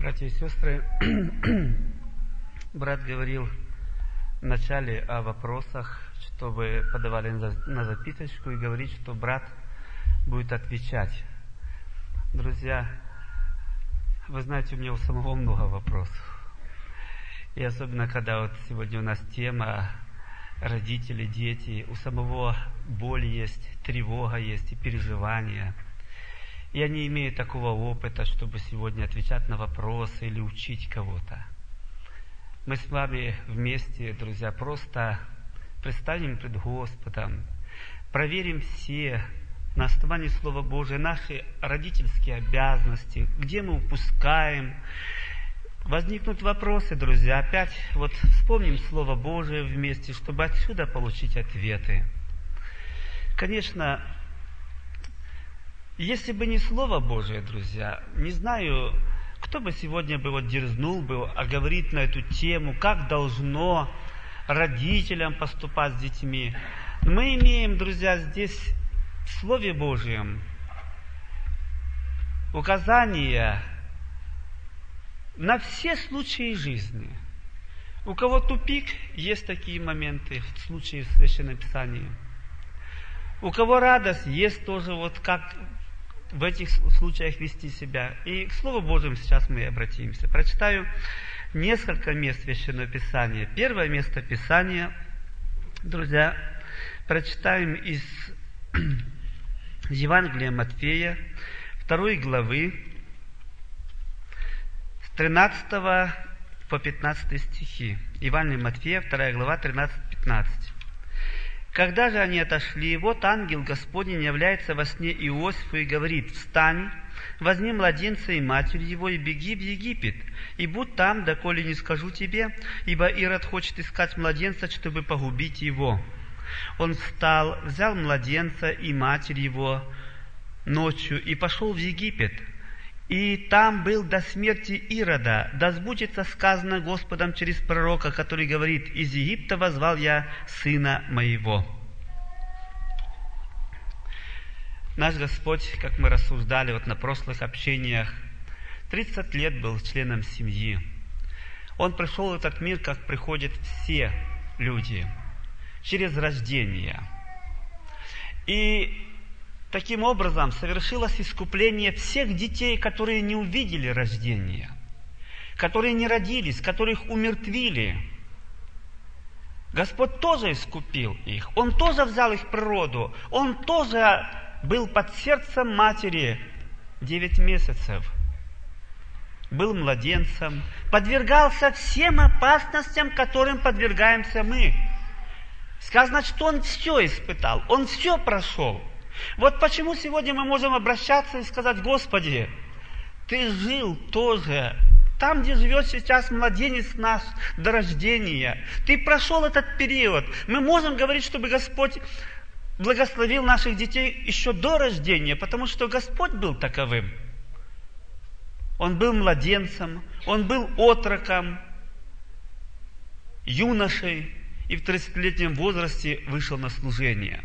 Братья и сестры, брат говорил в начале о вопросах, что вы подавали на записочку, и говорит, что брат будет отвечать. Друзья, вы знаете, у меня у самого много вопросов. И особенно, когда вот сегодня у нас тема родители, дети, у самого боль есть, тревога есть и переживания. Я не имею такого опыта, чтобы сегодня отвечать на вопросы или учить кого-то. Мы с вами вместе, друзья, просто предстанем пред Господом, проверим все на основании Слова Божия наши родительские обязанности, где мы упускаем. Возникнут вопросы, друзья, опять вот вспомним Слово Божие вместе, чтобы отсюда получить ответы. Конечно, если бы не Слово Божие, друзья, не знаю, кто бы сегодня бы вот дерзнул бы говорить на эту тему, как должно родителям поступать с детьми. Мы имеем, друзья, здесь в Слове Божьем указания на все случаи жизни. У кого тупик, есть такие моменты в случае в Священном Писании. У кого радость, есть тоже вот как в этих случаях вести себя. И к Слову Божьему сейчас мы обратимся. Прочитаю несколько мест Священного Писания. Первое место Писания, друзья, прочитаем из Евангелия Матфея, 2 главы, с 13 по 15 стихи. Евангелие Матфея, 2 глава, 13-15. Когда же они отошли, вот ангел Господень является во сне Иосифу и говорит: «Встань, возьми младенца и матерь его, и беги в Египет, и будь там, доколе не скажу тебе, ибо Ирод хочет искать младенца, чтобы погубить его». Он встал, взял младенца и матерь его ночью и пошел в Египет. И там был до смерти Ирода, да сбудется сказано Господом через пророка, который говорит: «Из Египта воззвал я сына моего». Наш Господь, как мы рассуждали вот на прошлых общениях, 30 лет был членом семьи. Он пришел в этот мир, как приходят все люди, через рождение. И таким образом совершилось искупление всех детей, которые не увидели рождения, которые не родились, которых умертвили. Господь тоже искупил их, Он тоже взял их природу, Он тоже был под сердцем матери 9 месяцев, был младенцем, подвергался всем опасностям, которым подвергаемся мы. Сказано, что Он все испытал, Он все прошел. Вот почему сегодня мы можем обращаться и сказать: «Господи, Ты жил тоже там, где живет сейчас младенец наш до рождения. Ты прошел этот период». Мы можем говорить, чтобы Господь благословил наших детей еще до рождения, потому что Господь был таковым. Он был младенцем, Он был отроком, юношей, и в 30-летнем возрасте вышел на служение.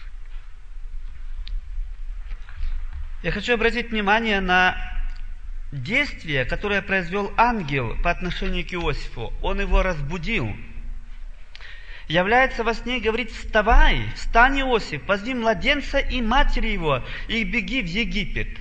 Я хочу обратить внимание на действие, которое произвел ангел по отношению к Иосифу. Он его разбудил. Является во сне и говорит: «Вставай, встань, Иосиф, возьми младенца и матери его, и беги в Египет».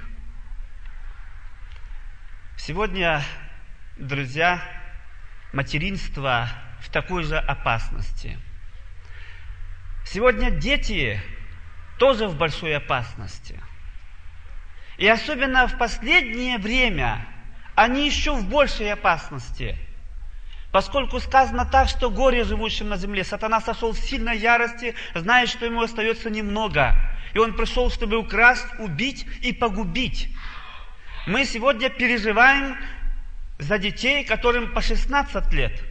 Сегодня, друзья, материнство в такой же опасности. Сегодня дети тоже в большой опасности. И особенно в последнее время они еще в большей опасности. Поскольку сказано так, что горе живущим на земле, сатана сошел в сильной ярости, зная, что ему остается немного. И он пришел, чтобы украсть, убить и погубить. Мы сегодня переживаем за детей, которым по 16 лет,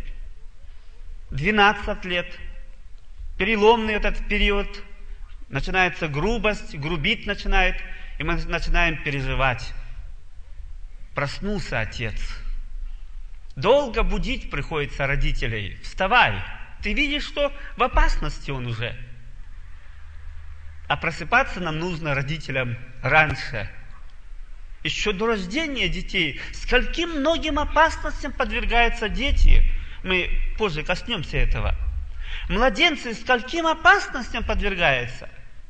12 лет. Переломный этот период. Начинается грубость, грубить начинает. И мы начинаем переживать. Проснулся отец. Долго будить приходится родителей. Вставай. Ты видишь, что в опасности он уже. А просыпаться нам нужно родителям раньше. Еще до рождения детей. Скольким многим опасностям подвергаются дети. Мы позже коснемся этого. Младенцы скольким опасностям подвергаются.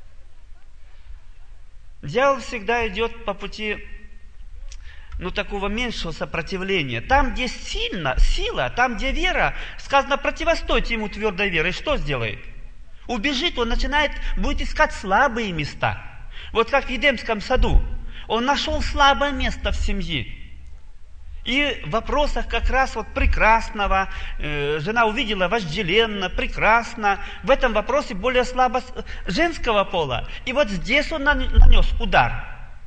Дьявол всегда идет по пути, такого меньшего сопротивления. Там, где сила, там, где вера, сказано, противостойте ему твердой верой. Что сделает? Убежит, он будет искать слабые места. Вот как в Едемском саду. Он нашел слабое место в семье. И в вопросах как раз прекрасного, жена увидела вожделенно, прекрасно. В этом вопросе более слабость женского пола. И вот здесь он нанес удар.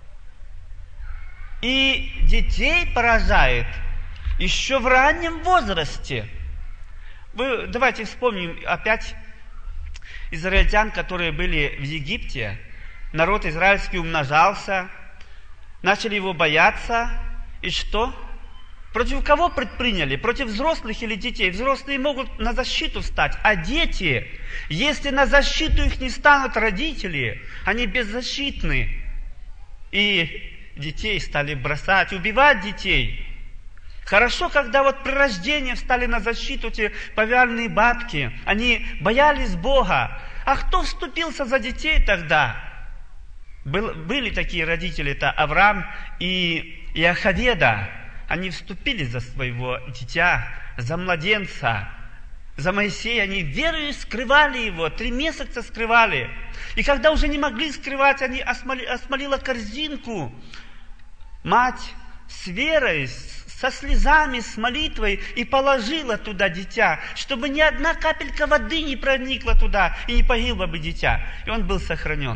И детей поражает еще в раннем возрасте. Давайте вспомним опять израильтян, которые были в Египте. Народ израильский умножался, начали его бояться. И что? Против кого предприняли? Против взрослых или детей? Взрослые могут на защиту стать, а дети, если на защиту их не станут родители, они беззащитны. И детей стали бросать, убивать детей. Хорошо, когда при рождении встали на защиту те повиальные бабки, они боялись Бога. А кто вступился за детей тогда? Были такие родители, это Авраам и Иохаведа. Они вступили за своего дитя, за младенца, за Моисея. Они верою скрывали его, 3 месяца скрывали. И когда уже не могли скрывать, они осмолила корзинку. Мать с верой, со слезами, с молитвой и положила туда дитя, чтобы ни одна капелька воды не проникла туда и не погибло бы дитя. И он был сохранен.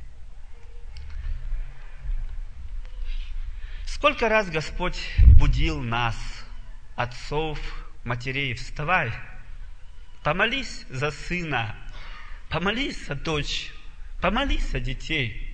Сколько раз Господь будил нас, отцов, матерей: вставай, помолись за сына, помолись за дочь, помолись за детей.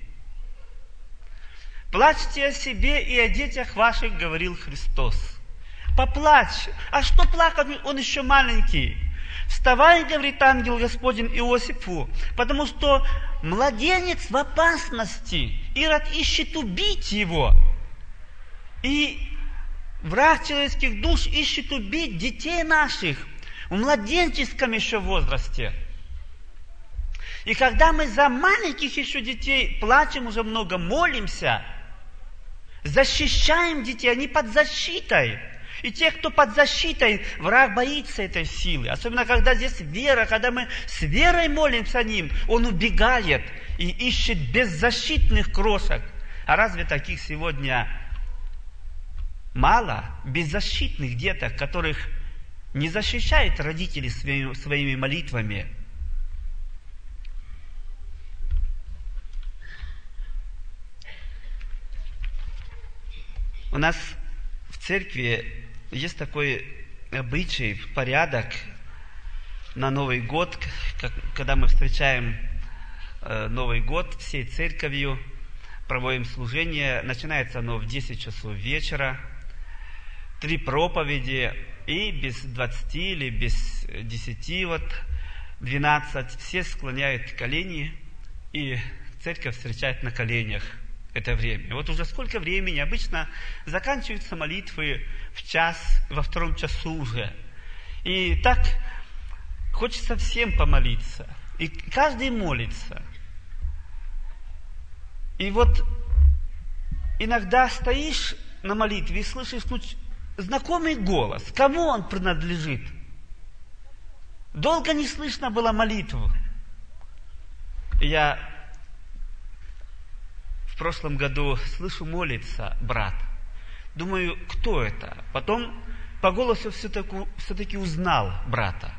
Плачьте о себе и о детях ваших, говорил Христос. Поплачь. А что плакать? Он еще маленький. Вставай, говорит ангел Господень Иосифу, потому что младенец в опасности. Ирод ищет убить его. И враг человеческих душ ищет убить детей наших в младенческом еще возрасте. И когда мы за маленьких еще детей плачем уже много, молимся, защищаем детей, они под защитой. И те, кто под защитой, враг боится этой силы. Особенно, когда здесь вера, когда мы с верой молимся о ним, он убегает и ищет беззащитных крошек. А разве таких сегодня мало? Беззащитных деток, которых не защищают родители своими молитвами. У нас в церкви есть такой обычай, порядок на Новый год, когда мы встречаем Новый год всей церковью, проводим служение. Начинается оно в 10 часов вечера, 3 проповеди, и без 20 или без 10, 12, все склоняют колени, и церковь встречает на коленях это время. Вот уже сколько времени, обычно заканчиваются молитвы в час, во 2 часу уже. И так хочется всем помолиться. И каждый молится. И вот иногда стоишь на молитве и слышишь знакомый голос. Кому он принадлежит? Долго не слышно было молитву. Я в прошлом году слышу, молится брат. Думаю, кто это? Потом по голосу все-таки узнал брата.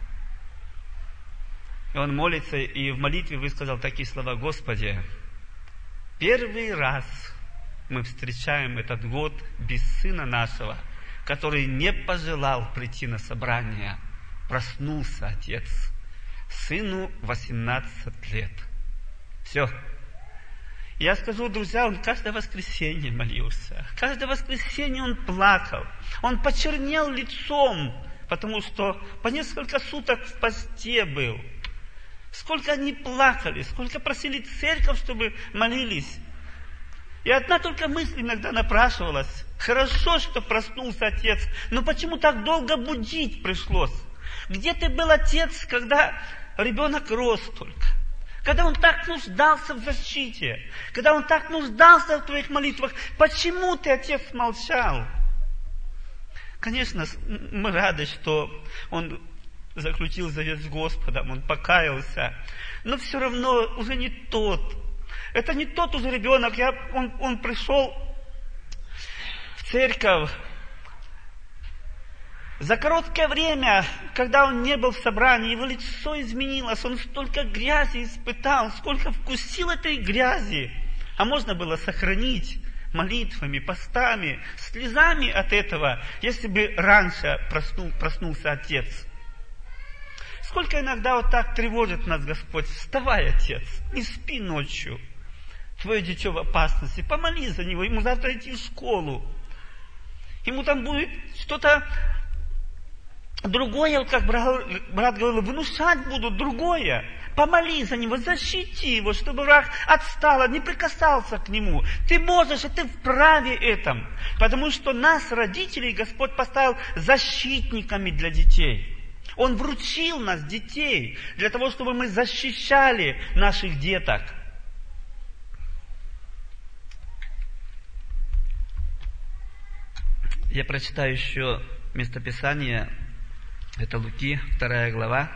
И он молится, и в молитве высказал такие слова: Господи, первый раз мы встречаем этот год без сына нашего, который не пожелал прийти на собрание. Проснулся отец. Сыну 18 лет. Все. Я скажу, друзья, он каждое воскресенье молился. Каждое воскресенье он плакал. Он почернел лицом, потому что по несколько суток в посте был. Сколько они плакали, сколько просили церковь, чтобы молились. И одна только мысль иногда напрашивалась. Хорошо, что проснулся отец, но почему так долго будить пришлось? Где ты был, отец, когда ребенок рос только? Когда он так нуждался в защите? Когда он так нуждался в твоих молитвах? Почему ты, отец, молчал? Конечно, мы рады, что он заключил завет с Господом, он покаялся. Но все равно уже не тот. Это не тот уже ребенок. Он пришел в церковь. За короткое время, когда он не был в собрании, его лицо изменилось. Он столько грязи испытал, сколько вкусил этой грязи. А можно было сохранить молитвами, постами, слезами от этого, если бы раньше проснулся отец. Сколько иногда вот так тревожит нас Господь. Вставай, отец, не спи ночью. Твое дитё в опасности. Помолись за него, ему завтра идти в школу. Ему там будет что-то другое, вот как брат говорил, внушать будут другое. Помолись за него, защити его, чтобы враг отстал, не прикасался к нему. Ты можешь, и ты вправе этом. Потому что нас, родителей, Господь поставил защитниками для детей. Он вручил нас, детей, для того, чтобы мы защищали наших деток. Я прочитаю еще местописание. Это Луки, 2 глава.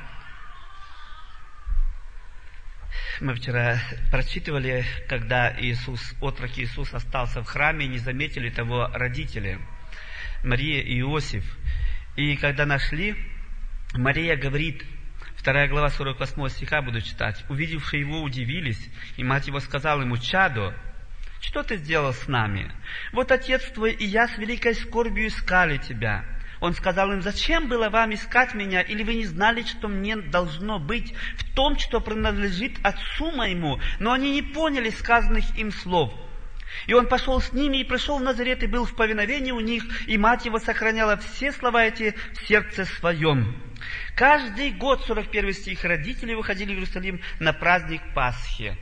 Мы вчера прочитывали, когда отрок Иисус остался в храме, и не заметили того родители, Мария и Иосиф. И когда нашли, Мария говорит, 2 глава 48 стиха буду читать. Увидевшие его, удивились, и мать его сказала ему: «Чадо, что ты сделал с нами? Вот отец твой и я с великой скорбью искали тебя». Он сказал им: «Зачем было вам искать меня? Или вы не знали, что мне должно быть в том, что принадлежит отцу моему?» Но они не поняли сказанных им слов. И он пошел с ними и пришел в Назарет, и был в повиновении у них, и мать его сохраняла все слова эти в сердце своем. Каждый год, 41 стих, родители выходили в Иерусалим на праздник Пасхи.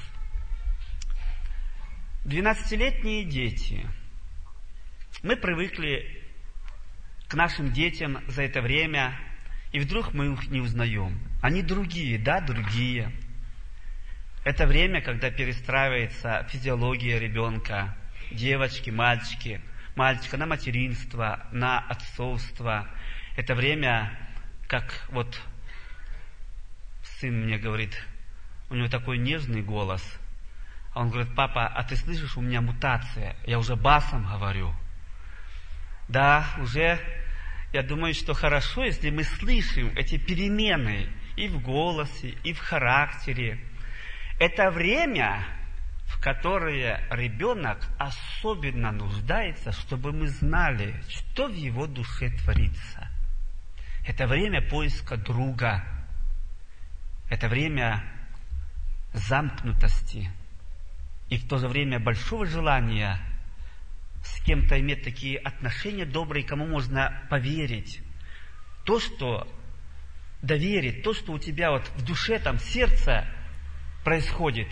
12-летние дети. Мы привыкли к нашим детям за это время, и вдруг мы их не узнаем. Они другие, да, другие. Это время, когда перестраивается физиология ребенка, девочки, мальчика на материнство, на отцовство. Это время, как вот сын мне говорит, у него такой нежный голос. А он говорит: «Папа, а ты слышишь, у меня мутация, я уже басом говорю». Да, уже, я думаю, что хорошо, если мы слышим эти перемены и в голосе, и в характере. Это время, в которое ребенок особенно нуждается, чтобы мы знали, что в его душе творится. Это время поиска друга. Это время замкнутости. И в то же время большого желания с кем-то иметь такие отношения добрые, кому можно поверить. То, что доверить, то, что у тебя вот в душе, там, в сердце происходит.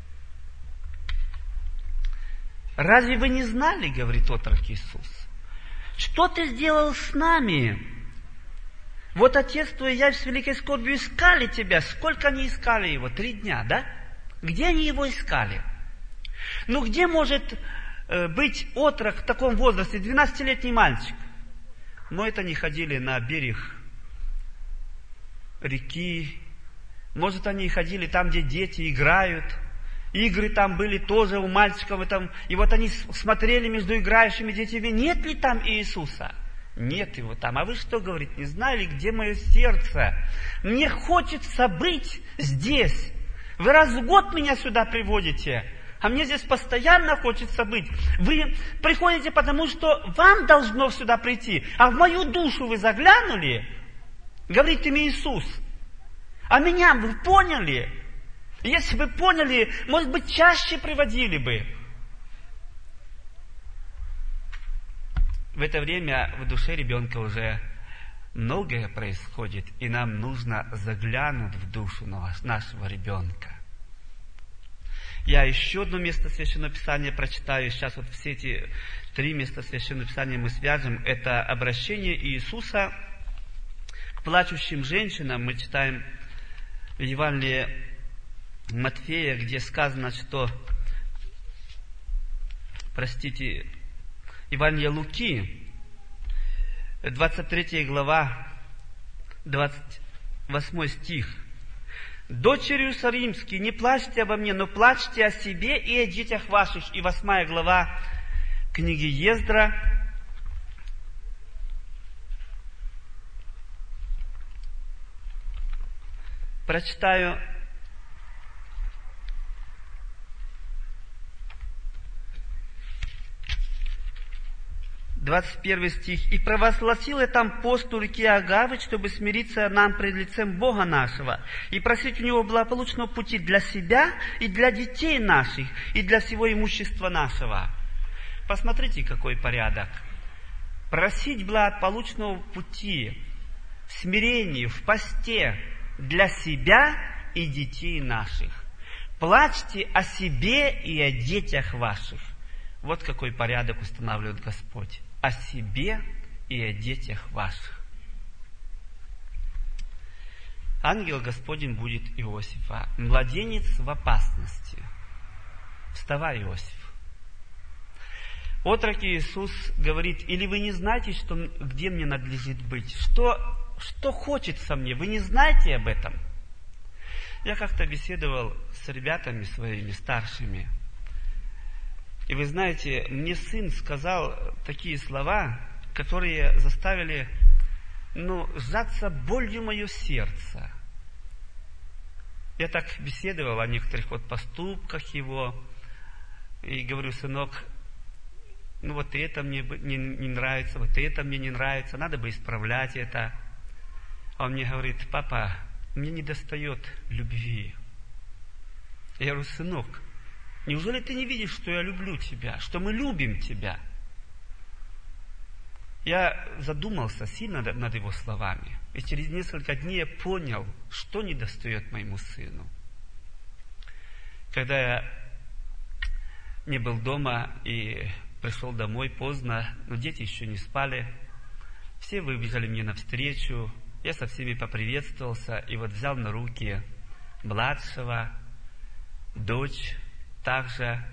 «Разве вы не знали, — говорит отрок Иисус, — что ты сделал с нами? Вот отец твой и я с великой скорбью искали тебя». Сколько они искали его? 3 дня, да? Где они его искали? Ну, где может быть отрок в таком возрасте, 12-летний мальчик? Но это они ходили на берег реки. Может, они ходили там, где дети играют. Игры там были тоже у мальчиков. И вот они смотрели между играющими детьми. Нет ли там Иисуса? Нет его там. А вы что, говорит, не знали, где мое сердце? Мне хочется быть здесь. Вы раз в год меня сюда приводите, а мне здесь постоянно хочется быть. Вы приходите, потому что вам должно сюда прийти. А в мою душу вы заглянули? Говорит им Иисус. А меня вы поняли? Если бы поняли, может быть, чаще приводили бы. В это время в душе ребенка уже многое происходит, и нам нужно заглянуть в душу нашего ребенка. Я еще одно место Священного Писания прочитаю. Сейчас вот все эти 3 места Священного Писания мы свяжем. Это обращение Иисуса к плачущим женщинам. Мы читаем в Евангелии Матфея, где сказано, что, Евангелие Луки, 23 глава, 28 стих. «Дочери Иерусалимские, не плачьте обо мне, но плачьте о себе и о детях ваших». И 8 глава книги Ездра, прочитаю 21 стих. «И провозгласил я там пост у реки Агавы, чтобы смириться нам пред лицем Бога нашего, и просить у Него благополучного пути для себя и для детей наших, и для всего имущества нашего». Посмотрите, какой порядок. Просить благополучного пути в смирении, в посте для себя и детей наших. Плачьте о себе и о детях ваших. Вот какой порядок устанавливает Господь. О себе и о детях ваших. Ангел Господень будет Иосифа. Младенец в опасности. Вставай, Иосиф. Отрок Иисус говорит: или вы не знаете, где мне надлежит быть? Что хочется мне? Вы не знаете об этом? Я как-то беседовал с ребятами своими старшими. И вы знаете, мне сын сказал такие слова, которые заставили, сжаться болью мое сердце. Я так беседовал о некоторых поступках его, и говорю: сынок, вот это мне не нравится, вот это мне не нравится, надо бы исправлять это. А он мне говорит: папа, мне недостает любви. Я говорю: сынок, неужели ты не видишь, что я люблю тебя, что мы любим тебя? Я задумался сильно над его словами. И через несколько дней я понял, что недостает моему сыну. Когда я не был дома и пришел домой поздно, но дети еще не спали, все выбежали мне навстречу, я со всеми поприветствовался и взял на руки младшего, дочь также,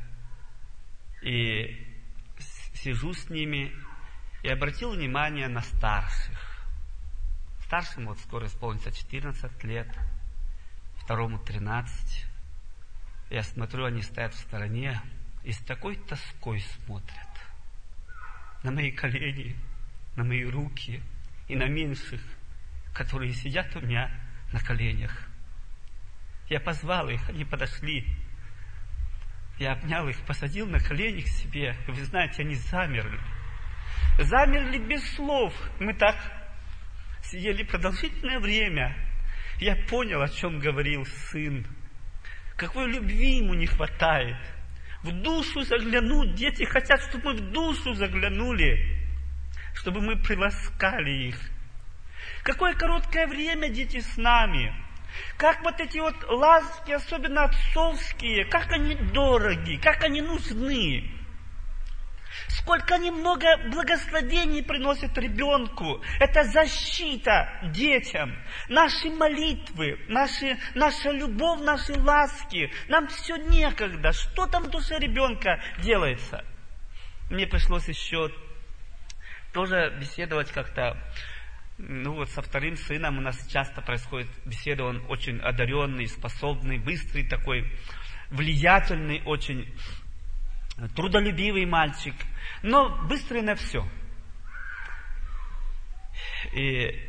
и сижу с ними, и обратил внимание на старших. Старшему скоро исполнится 14 лет, второму 13. Я смотрю, они стоят в стороне и с такой тоской смотрят на мои колени, на мои руки и на меньших, которые сидят у меня на коленях. Я позвал их, они подошли. Я обнял их, посадил на колени к себе. И вы знаете, они замерли. Замерли без слов. Мы так сидели продолжительное время. Я понял, о чем говорил сын. Какой любви ему не хватает. В душу заглянуть. Дети хотят, чтобы мы в душу заглянули. Чтобы мы приласкали их. Какое короткое время дети с нами. Как эти ласки, особенно отцовские, как они дороги, как они нужны. Сколько они много благословений приносят ребенку. Это защита детям. Наши молитвы, наша любовь, наши ласки. Нам все некогда. Что там в душе ребенка делается? Мне пришлось еще тоже беседовать как-то. Со вторым сыном у нас часто происходит беседа. Он очень одаренный, способный, быстрый такой, влиятельный, очень трудолюбивый мальчик, но быстрый на все. И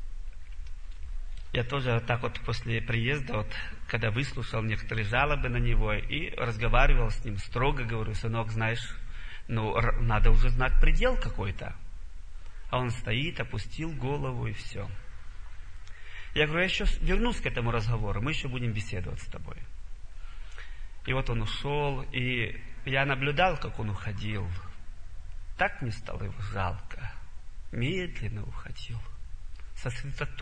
я тоже после приезда, когда выслушал некоторые жалобы на него и разговаривал с ним, строго говорю: сынок, знаешь, надо уже знать предел какой-то. А он стоит, опустил голову и все. Я говорю: я еще вернусь к этому разговору, мы еще будем беседовать с тобой. И он ушел, и я наблюдал, как он уходил. Так мне стало его жалко. Медленно уходил,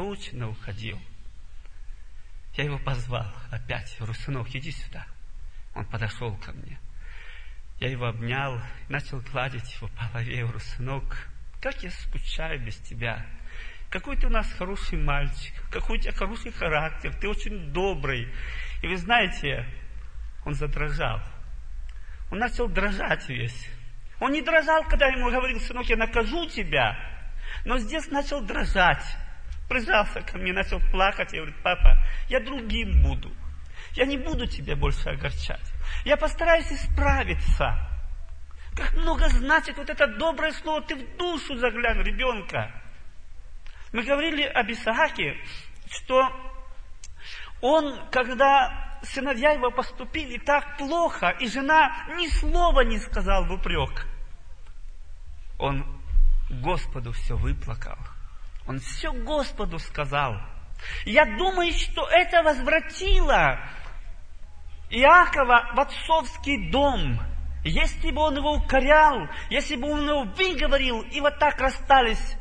сосредоточенно уходил. Я его позвал опять. Говорю: сынок, иди сюда. Он подошел ко мне. Я его обнял, начал гладить его по голове. Я говорю: сынок, как я скучаю без тебя. Какой ты у нас хороший мальчик, какой у тебя хороший характер, ты очень добрый. И вы знаете, он задрожал. Он начал дрожать весь. Он не дрожал, когда я ему говорил: сынок, я накажу тебя. Но здесь начал дрожать. Прижался ко мне, начал плакать. Я говорю: папа, я другим буду. Я не буду тебя больше огорчать. Я постараюсь исправиться. Как много значит вот это доброе слово. Ты в душу заглянь ребенка. Мы говорили об Исааке, что он, когда сыновья его поступили так плохо, и жена ни слова не сказала в упрек, он Господу все выплакал. Он все Господу сказал. Я думаю, что это возвратило Иакова в отцовский дом. Если бы он его укорял, если бы он его выговорил, и вот так расстались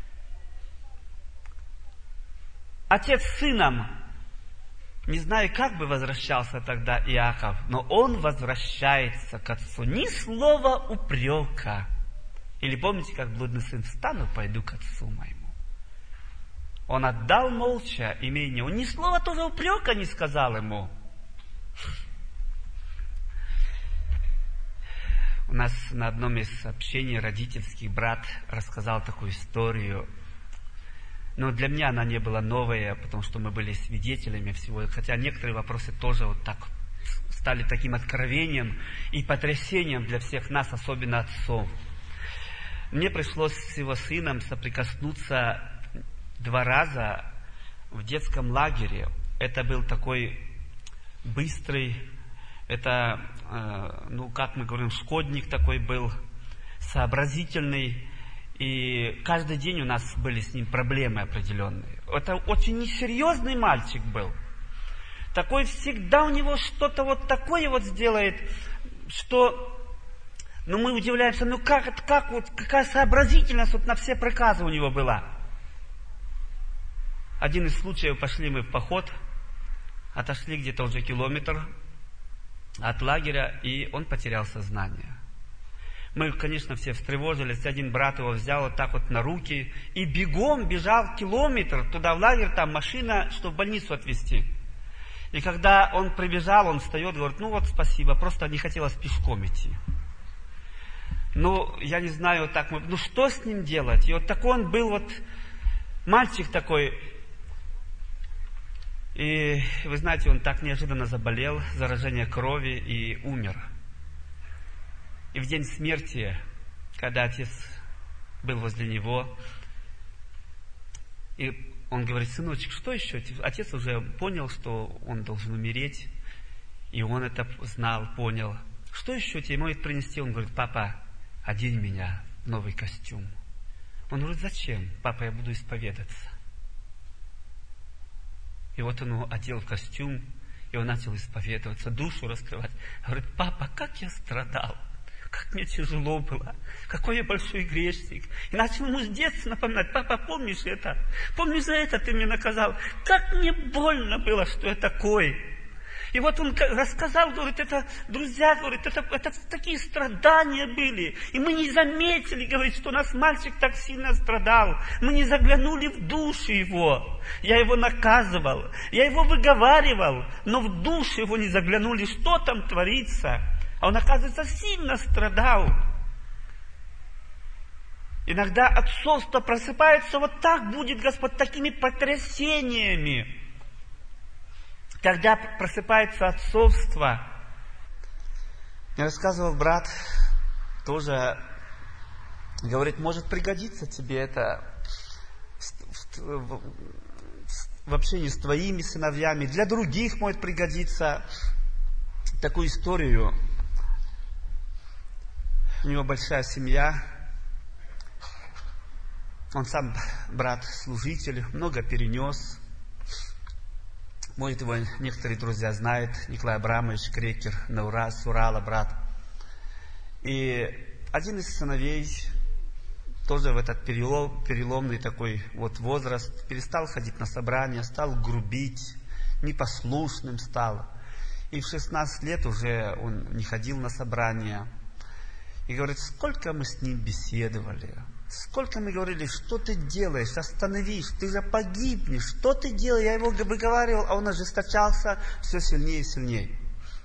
отец с сыном, не знаю, как бы возвращался тогда Иаков, но он возвращается к отцу. Ни слова упрека. Или помните, как блудный сын: встану, пойду к отцу моему. Он отдал молча имение. Он ни слова тоже упрека не сказал ему. У нас на одном из общений родительских брат рассказал такую историю. Но для меня она не была новая, потому что мы были свидетелями всего. Хотя некоторые вопросы тоже вот так стали таким откровением и потрясением для всех нас, особенно отцов. Мне пришлось с его сыном соприкоснуться 2 раза в детском лагере. Это был такой быстрый, это, как мы говорим, шкодник такой был, сообразительный. И каждый день у нас были с ним проблемы определенные. Это очень несерьезный мальчик был. Такой всегда у него что-то вот такое вот сделает, что... мы удивляемся, какая сообразительность вот на все проказы у него была. Один из случаев: пошли мы в поход, отошли где-то уже километр от лагеря, и он потерял сознание. Мы, конечно, все встревожились. Один брат его взял вот так вот на руки и бегом бежал километр туда в лагерь, там машина, чтобы в больницу отвезти. И когда он прибежал, он встает, говорит: спасибо, просто не хотелось пешком идти. Я не знаю, что с ним делать? И вот такой он был, мальчик такой. И вы знаете, он так неожиданно заболел, заражение крови, и умер. И в день смерти, когда отец был возле него, и он говорит: сыночек, что еще? Отец уже понял, что он должен умереть, и он это знал, понял. Что еще тебе может принести? Он говорит: папа, одень меня в новый костюм. Он говорит: зачем? Папа, я буду исповедаться. И вот он его одел в костюм, и он начал исповедоваться, душу раскрывать. Говорит: папа, как я страдал, как мне тяжело было, какой я большой грешник. И начал ему с детства напоминать: папа, помнишь это? Помнишь, за это ты меня наказал? Как мне больно было, что я такой. И вот он рассказал, говорит, это, друзья, говорит, это такие страдания были. И мы не заметили, говорит, что у нас мальчик так сильно страдал. Мы не заглянули в душу его. Я его наказывал, я его выговаривал, но в душу его не заглянули, что там творится. А он, оказывается, сильно страдал. Иногда отцовство просыпается вот так будет, Господь, такими потрясениями. Когда просыпается отцовство, мне рассказывал брат, тоже говорит: может пригодиться тебе это в общении с твоими сыновьями, для других может пригодиться. Такую историю. У него большая семья, он сам брат-служитель, много перенес. Может, его некоторые друзья знают, Николай Абрамович Крекер, с Урала, брат. И один из сыновей, тоже в этот переломный такой вот возраст, перестал ходить на собрания, стал грубить, непослушным стал. И в 16 лет уже он не ходил на собрания. И говорит, сколько мы с ним беседовали. Сколько мы говорили, что ты делаешь, остановись, ты же погибнешь, что ты делаешь? Я его выговаривал, а он ожесточался все сильнее и сильнее.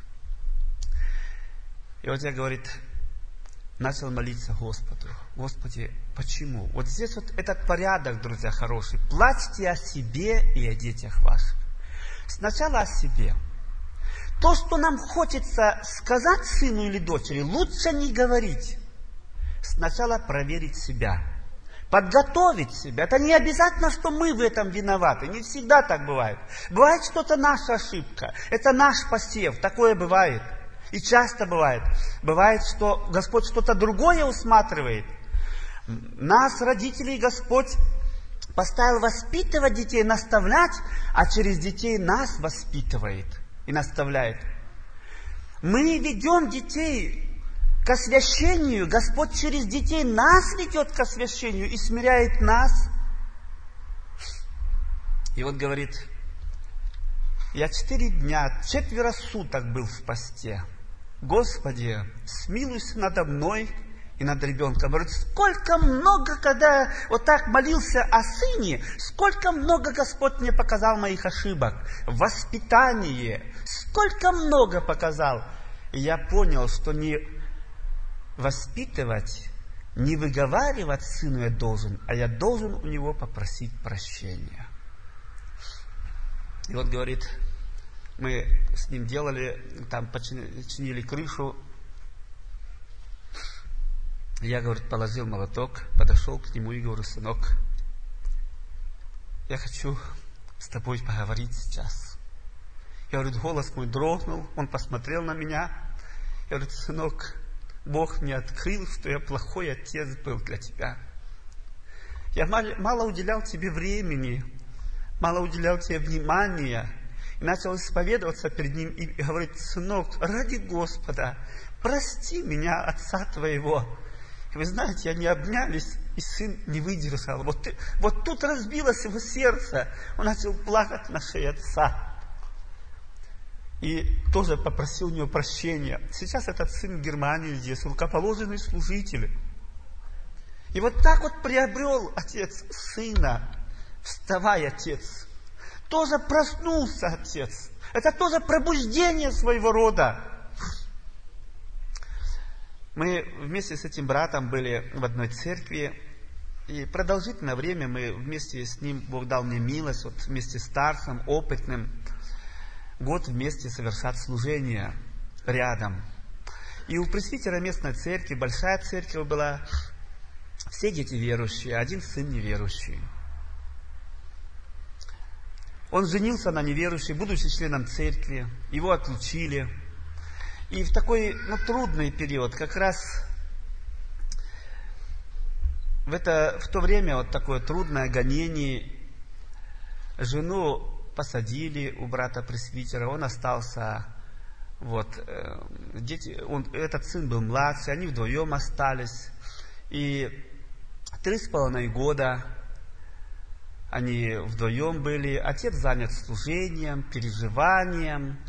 И вот я, говорит, начал молиться Господу. Господи, почему? Вот здесь вот этот порядок, друзья хорошие. Плачьте о себе и о детях ваших. Сначала о себе. То, что нам хочется сказать сыну или дочери, лучше не говорить. Сначала проверить себя. Подготовить себя. Это не обязательно, что мы в этом виноваты. Не всегда так бывает. Бывает что-то наша ошибка. Это наш посев. Такое бывает. И часто бывает. Бывает, что Господь что-то другое усматривает. Нас, родителей, Господь поставил воспитывать детей, наставлять, а через детей нас воспитывает и наставляет. Мы ведем детей к освящению. Господь через детей нас ведет к освящению и смиряет нас. И вот говорит, я 4 дня, 4 суток был в посте. Господи, смилуйся надо мной и над ребенком. Говорит, сколько много, когда я вот так молился о сыне, сколько много Господь мне показал моих ошибок. В воспитании. Сколько много показал. И я понял, что не воспитывать, не выговаривать сыну я должен, а я должен у него попросить прощения. И вот говорит, мы с ним делали, там чинили крышу. Я, говорит, положил молоток, подошел к нему и говорю, сынок, я хочу с тобой поговорить сейчас. Я, говорит, голос мой дрогнул, он посмотрел на меня. Я, говорит, сынок, Бог мне открыл, что я плохой отец был для тебя. Я мало уделял тебе времени, мало уделял тебе внимания. И начал исповедоваться перед ним и говорит, сынок, ради Господа, прости меня, отца твоего. И вы знаете, они обнялись, и сын не выдержал. Вот тут разбилось его сердце. Он начал плакать на шее отца. И тоже попросил у него прощения. Сейчас этот сын в Германии здесь, рукоположенный служитель. И вот так вот приобрел отец сына. Вставай, отец. Тоже проснулся отец. Это тоже пробуждение своего рода. Мы вместе с этим братом были в одной церкви. И продолжительное время мы вместе с ним, Бог дал мне милость, вот вместе с старцем, опытным, год вместе совершать служение рядом. И у пресвитера местной церкви, большая церковь была, все дети верующие, один сын неверующий. Он женился на неверующей, будучи членом церкви, его отлучили. И в такой трудный период, как раз в то время вот такое трудное гонение, жену посадили у брата пресвитера, он остался, этот сын был младший, они вдвоем остались. И 3,5 года они вдвоем были, отец занят служением, переживанием,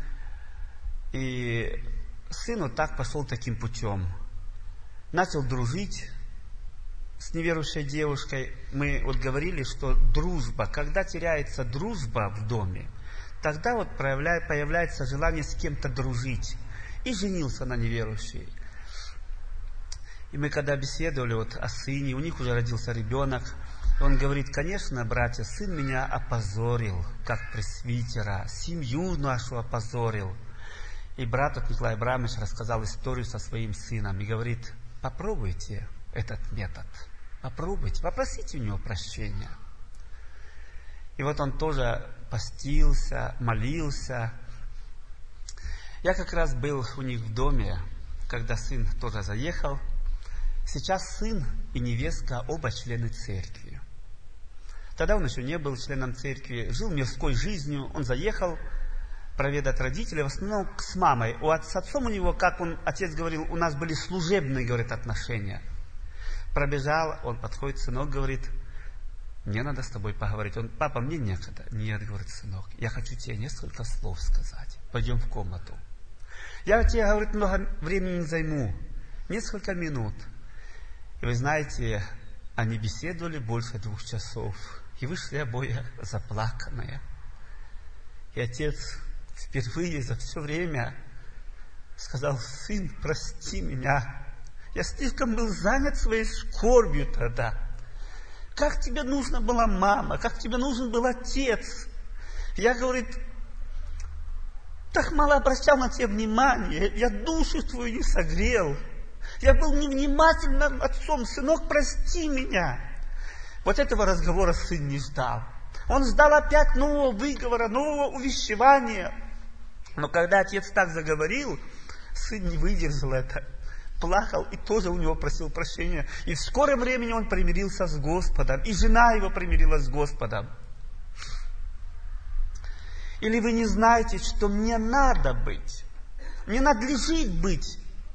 и сын вот так пошел таким путем. Начал дружить с неверующей девушкой. Мы вот говорили, что дружба, когда теряется дружба в доме, тогда вот появляется желание с кем-то дружить. И женился на неверующей. И мы когда беседовали о сыне, у них уже родился ребенок, он говорит, конечно, братья, сын меня опозорил, как пресвитера, семью нашу опозорил. И брат Николай Абрамович рассказал историю со своим сыном и говорит, попробуйте этот метод. Попробуйте, попросите у него прощения. И вот он тоже постился, молился. Я как раз был у них в доме, когда сын тоже заехал. Сейчас сын и невестка оба члены церкви. Тогда он еще не был членом церкви, жил мирской жизнью. Он заехал проведать родителей, в основном с мамой. С отцом у него, как отец говорил, у нас были служебные, говорит, отношения. Пробежал, он подходит, сынок, говорит, мне надо с тобой поговорить. Он, папа, мне некогда. Нет, говорит, сынок, я хочу тебе несколько слов сказать. Пойдем в комнату. Я тебе, говорит, много времени не займу. Несколько минут. И вы знаете, они беседовали больше 2 часов. И вышли обои заплаканные. И отец впервые за все время сказал: сын, прости меня. Я слишком был занят своей скорбью тогда. Как тебе нужна была мама, как тебе нужен был отец. Я, говорит, так мало обращал на тебя внимание. Я душу твою не согрел. Я был невнимательным отцом. Сынок, прости меня. Вот этого разговора сын не ждал. Он ждал опять нового выговора, нового увещевания. Но когда отец так заговорил, сын не выдержал это. Плакал и тоже у него просил прощения. И в скором времени он примирился с Господом. И жена его примирилась с Господом. Или вы не знаете, что мне надо быть, мне надлежит быть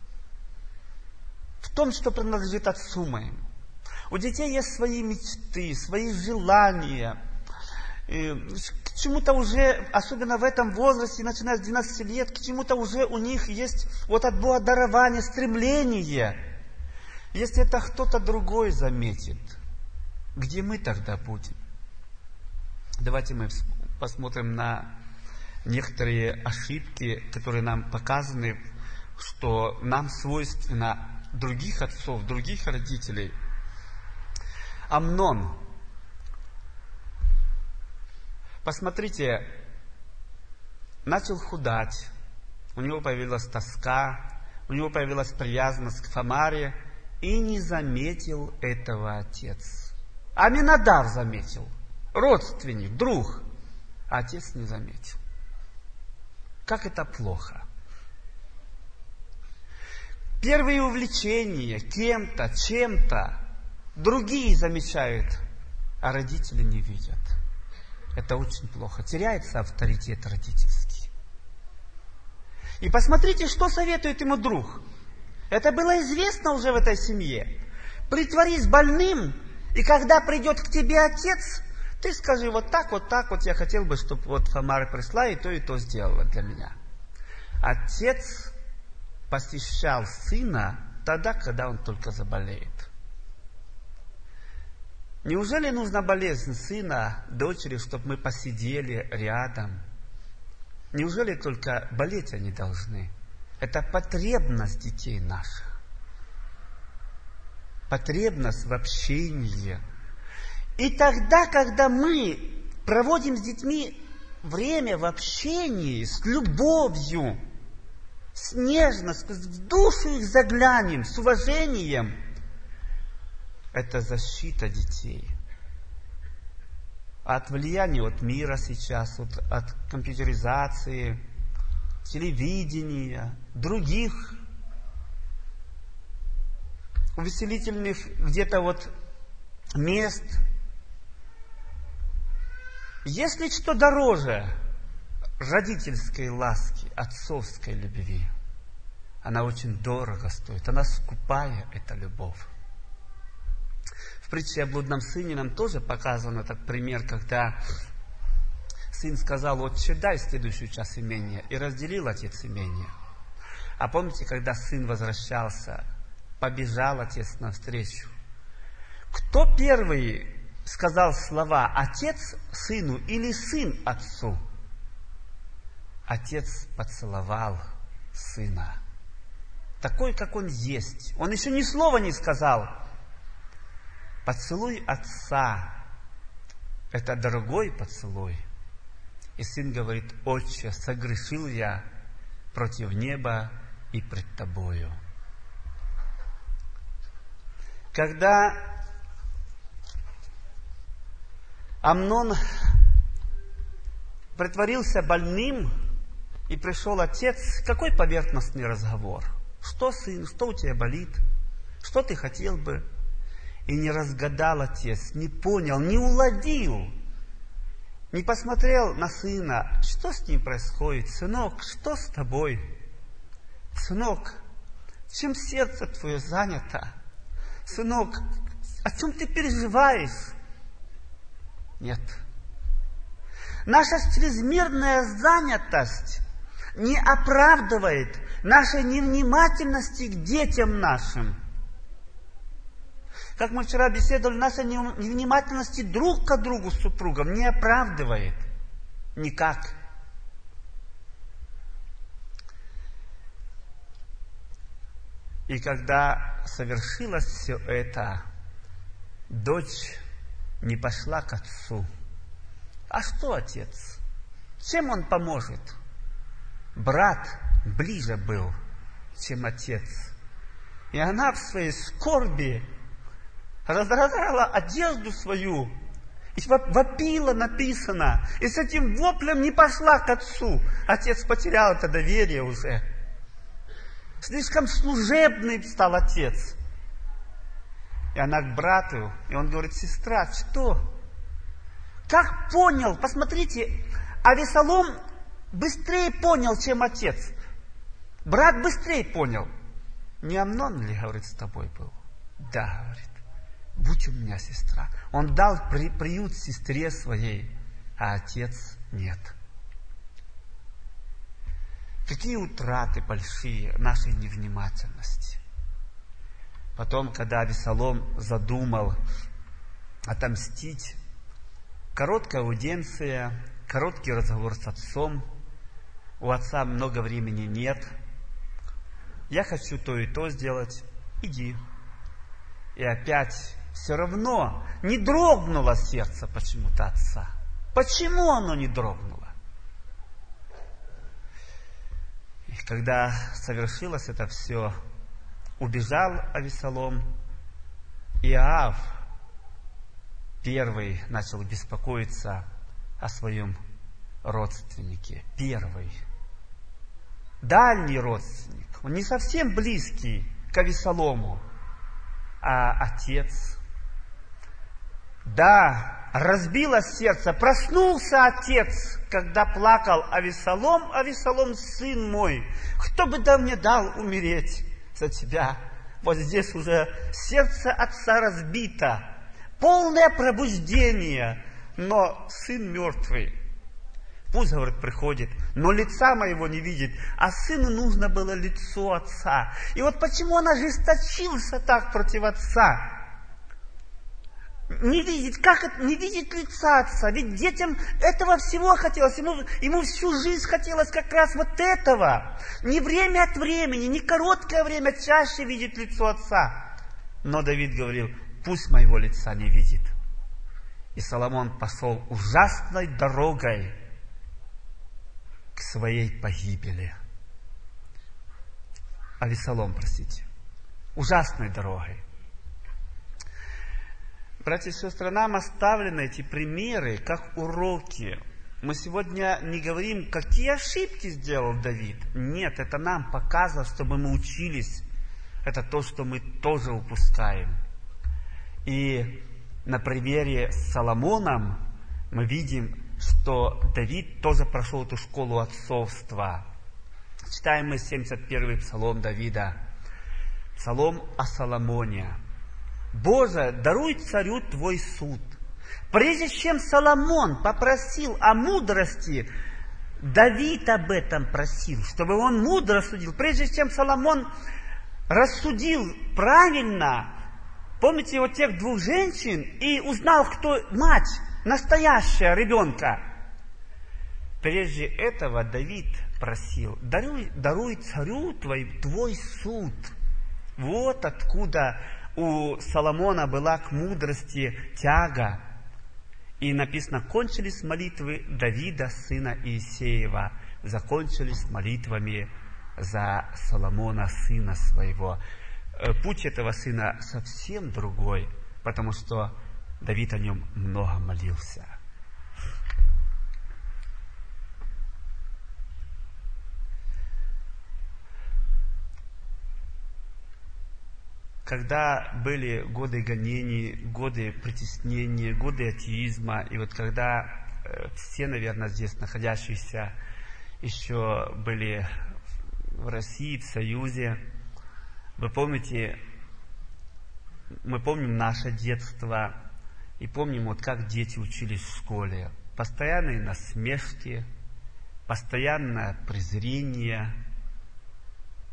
в том, что принадлежит отцу моему. У детей есть свои мечты, свои желания. К чему-то уже, особенно в этом возрасте, начиная с 12 лет, к чему-то уже у них есть вот от Бога дарование, стремление. Если это кто-то другой заметит, где мы тогда будем? Давайте мы посмотрим на некоторые ошибки, которые нам показаны, что нам свойственно других отцов, других родителей. Амнон. Посмотрите, начал худать, у него появилась тоска, у него появилась привязанность к Тамаре, и не заметил этого отец. Аминадав заметил, родственник, друг, а отец не заметил. Как это плохо. Первые увлечения кем-то, чем-то, другие замечают, а родители не видят. Это очень плохо. Теряется авторитет родительский. И посмотрите, что советует ему друг. Это было известно уже в этой семье. Притворись больным, и когда придет к тебе отец, ты скажи: вот так, я хотел бы, чтобы вот Тамара пришла и то сделала для меня. Отец посещал сына тогда, когда он только заболеет. Неужели нужна болезнь сына, дочери, чтобы мы посидели рядом? Неужели только болеть они должны? Это потребность детей наших. Потребность в общении. И тогда, когда мы проводим с детьми время в общении, с любовью, с нежностью, в душу их заглянем, с уважением, это защита детей от влияния от мира сейчас, от компьютеризации, телевидения, других увеселительных где-то вот мест. Есть ли что дороже родительской ласки, отцовской любви? Она очень дорого стоит, она скупая, эта любовь. В притче о блудном сыне нам тоже показан этот пример, когда сын сказал: отче, дай следующую часть имения, и разделил отец имение. А помните, когда сын возвращался, побежал отец навстречу? Кто первый сказал слова: отец сыну или сын отцу? Отец поцеловал сына, такой, как он есть. Он еще ни слова не сказал. Поцелуй отца – это дорогой поцелуй. И сын говорит: отче, согрешил я против неба и пред тобою. Когда Амнон притворился больным и пришел отец, какой поверхностный разговор? Что, сын, что у тебя болит? Что ты хотел бы? И не разгадал отец, не понял, не уловил, не посмотрел на сына. Что с ним происходит? Сынок, что с тобой? Сынок, чем сердце твое занято? Сынок, о чем ты переживаешь? Нет. Наша чрезмерная занятость не оправдывает нашей невнимательности к детям нашим. Как мы вчера беседовали, наша невнимательность друг к другу с супругом не оправдывает никак. И когда совершилось все это, дочь не пошла к отцу. А что отец? Чем он поможет? Брат ближе был, чем отец. И она в своей скорби раздрала одежду свою и вопила, написано. И с этим воплем не пошла к отцу. Отец потерял это доверие уже. Слишком служебный стал отец. И она к брату, и он говорит: сестра, что? Как понял? Посмотрите, Авесолом быстрее понял, чем отец. Брат быстрее понял. Не Амнон ли, говорит, с тобой был? Да, говорит, будь у меня сестра. Он дал приют сестре своей, а отец нет. Какие утраты большие нашей невнимательности. Потом, когда Авесолом задумал отомстить, короткая аудиенция, короткий разговор с отцом. У отца много времени нет. Я хочу то и то сделать. Иди. И опять все равно не дрогнуло сердце почему-то отца. Почему оно не дрогнуло? И когда совершилось это все, убежал Авесолом. Иоав первый начал беспокоиться о своем родственнике. Первый. Дальний родственник. Он не совсем близкий к Авесолому, а отец. Да, разбилось сердце. Проснулся отец, когда плакал Авесолом. Авесолом, сын мой, кто бы да мне дал умереть за тебя? Вот здесь уже сердце отца разбито. Полное пробуждение, но сын мертвый. Пусть, говорит, приходит, но лица моего не видит, а сыну нужно было лицо отца. И вот почему он ожесточился так против отца? Не видеть, как это, не видеть лица отца, ведь детям этого всего хотелось, ему всю жизнь хотелось как раз вот этого. Не время от времени, не короткое время, чаще видеть лицо отца. Но Давид говорил: пусть моего лица не видит. И Соломон пошел ужасной дорогой к своей погибели. Авесолом, простите. Ужасной дорогой. Братья и сестры, нам оставлены эти примеры как уроки. Мы сегодня не говорим, какие ошибки сделал Давид. Нет, это нам показано, чтобы мы учились. Это то, что мы тоже упускаем. И на примере с Соломоном мы видим, что Давид тоже прошел эту школу отцовства. Читаем мы 71-й псалом Давида. Псалом о Соломоне. «Боже, даруй царю Твой суд». Прежде чем Соломон попросил о мудрости, Давид об этом просил, чтобы он мудро судил. Прежде чем Соломон рассудил правильно, помните вот тех двух женщин, и узнал, кто мать настоящая ребенка. Прежде этого Давид просил: даруй царю Твой суд. Вот откуда у Соломона была к мудрости тяга. И написано: кончились молитвы Давида, сына Иисеева, закончились молитвами за Соломона, сына своего. Путь этого сына совсем другой, потому что Давид о нем много молился. Когда были годы гонений, годы притеснения, годы атеизма, и вот когда все, наверное, здесь находящиеся еще были в России, в Союзе, вы помните, мы помним наше детство, и помним, вот как дети учились в школе. Постоянные насмешки, постоянное презрение.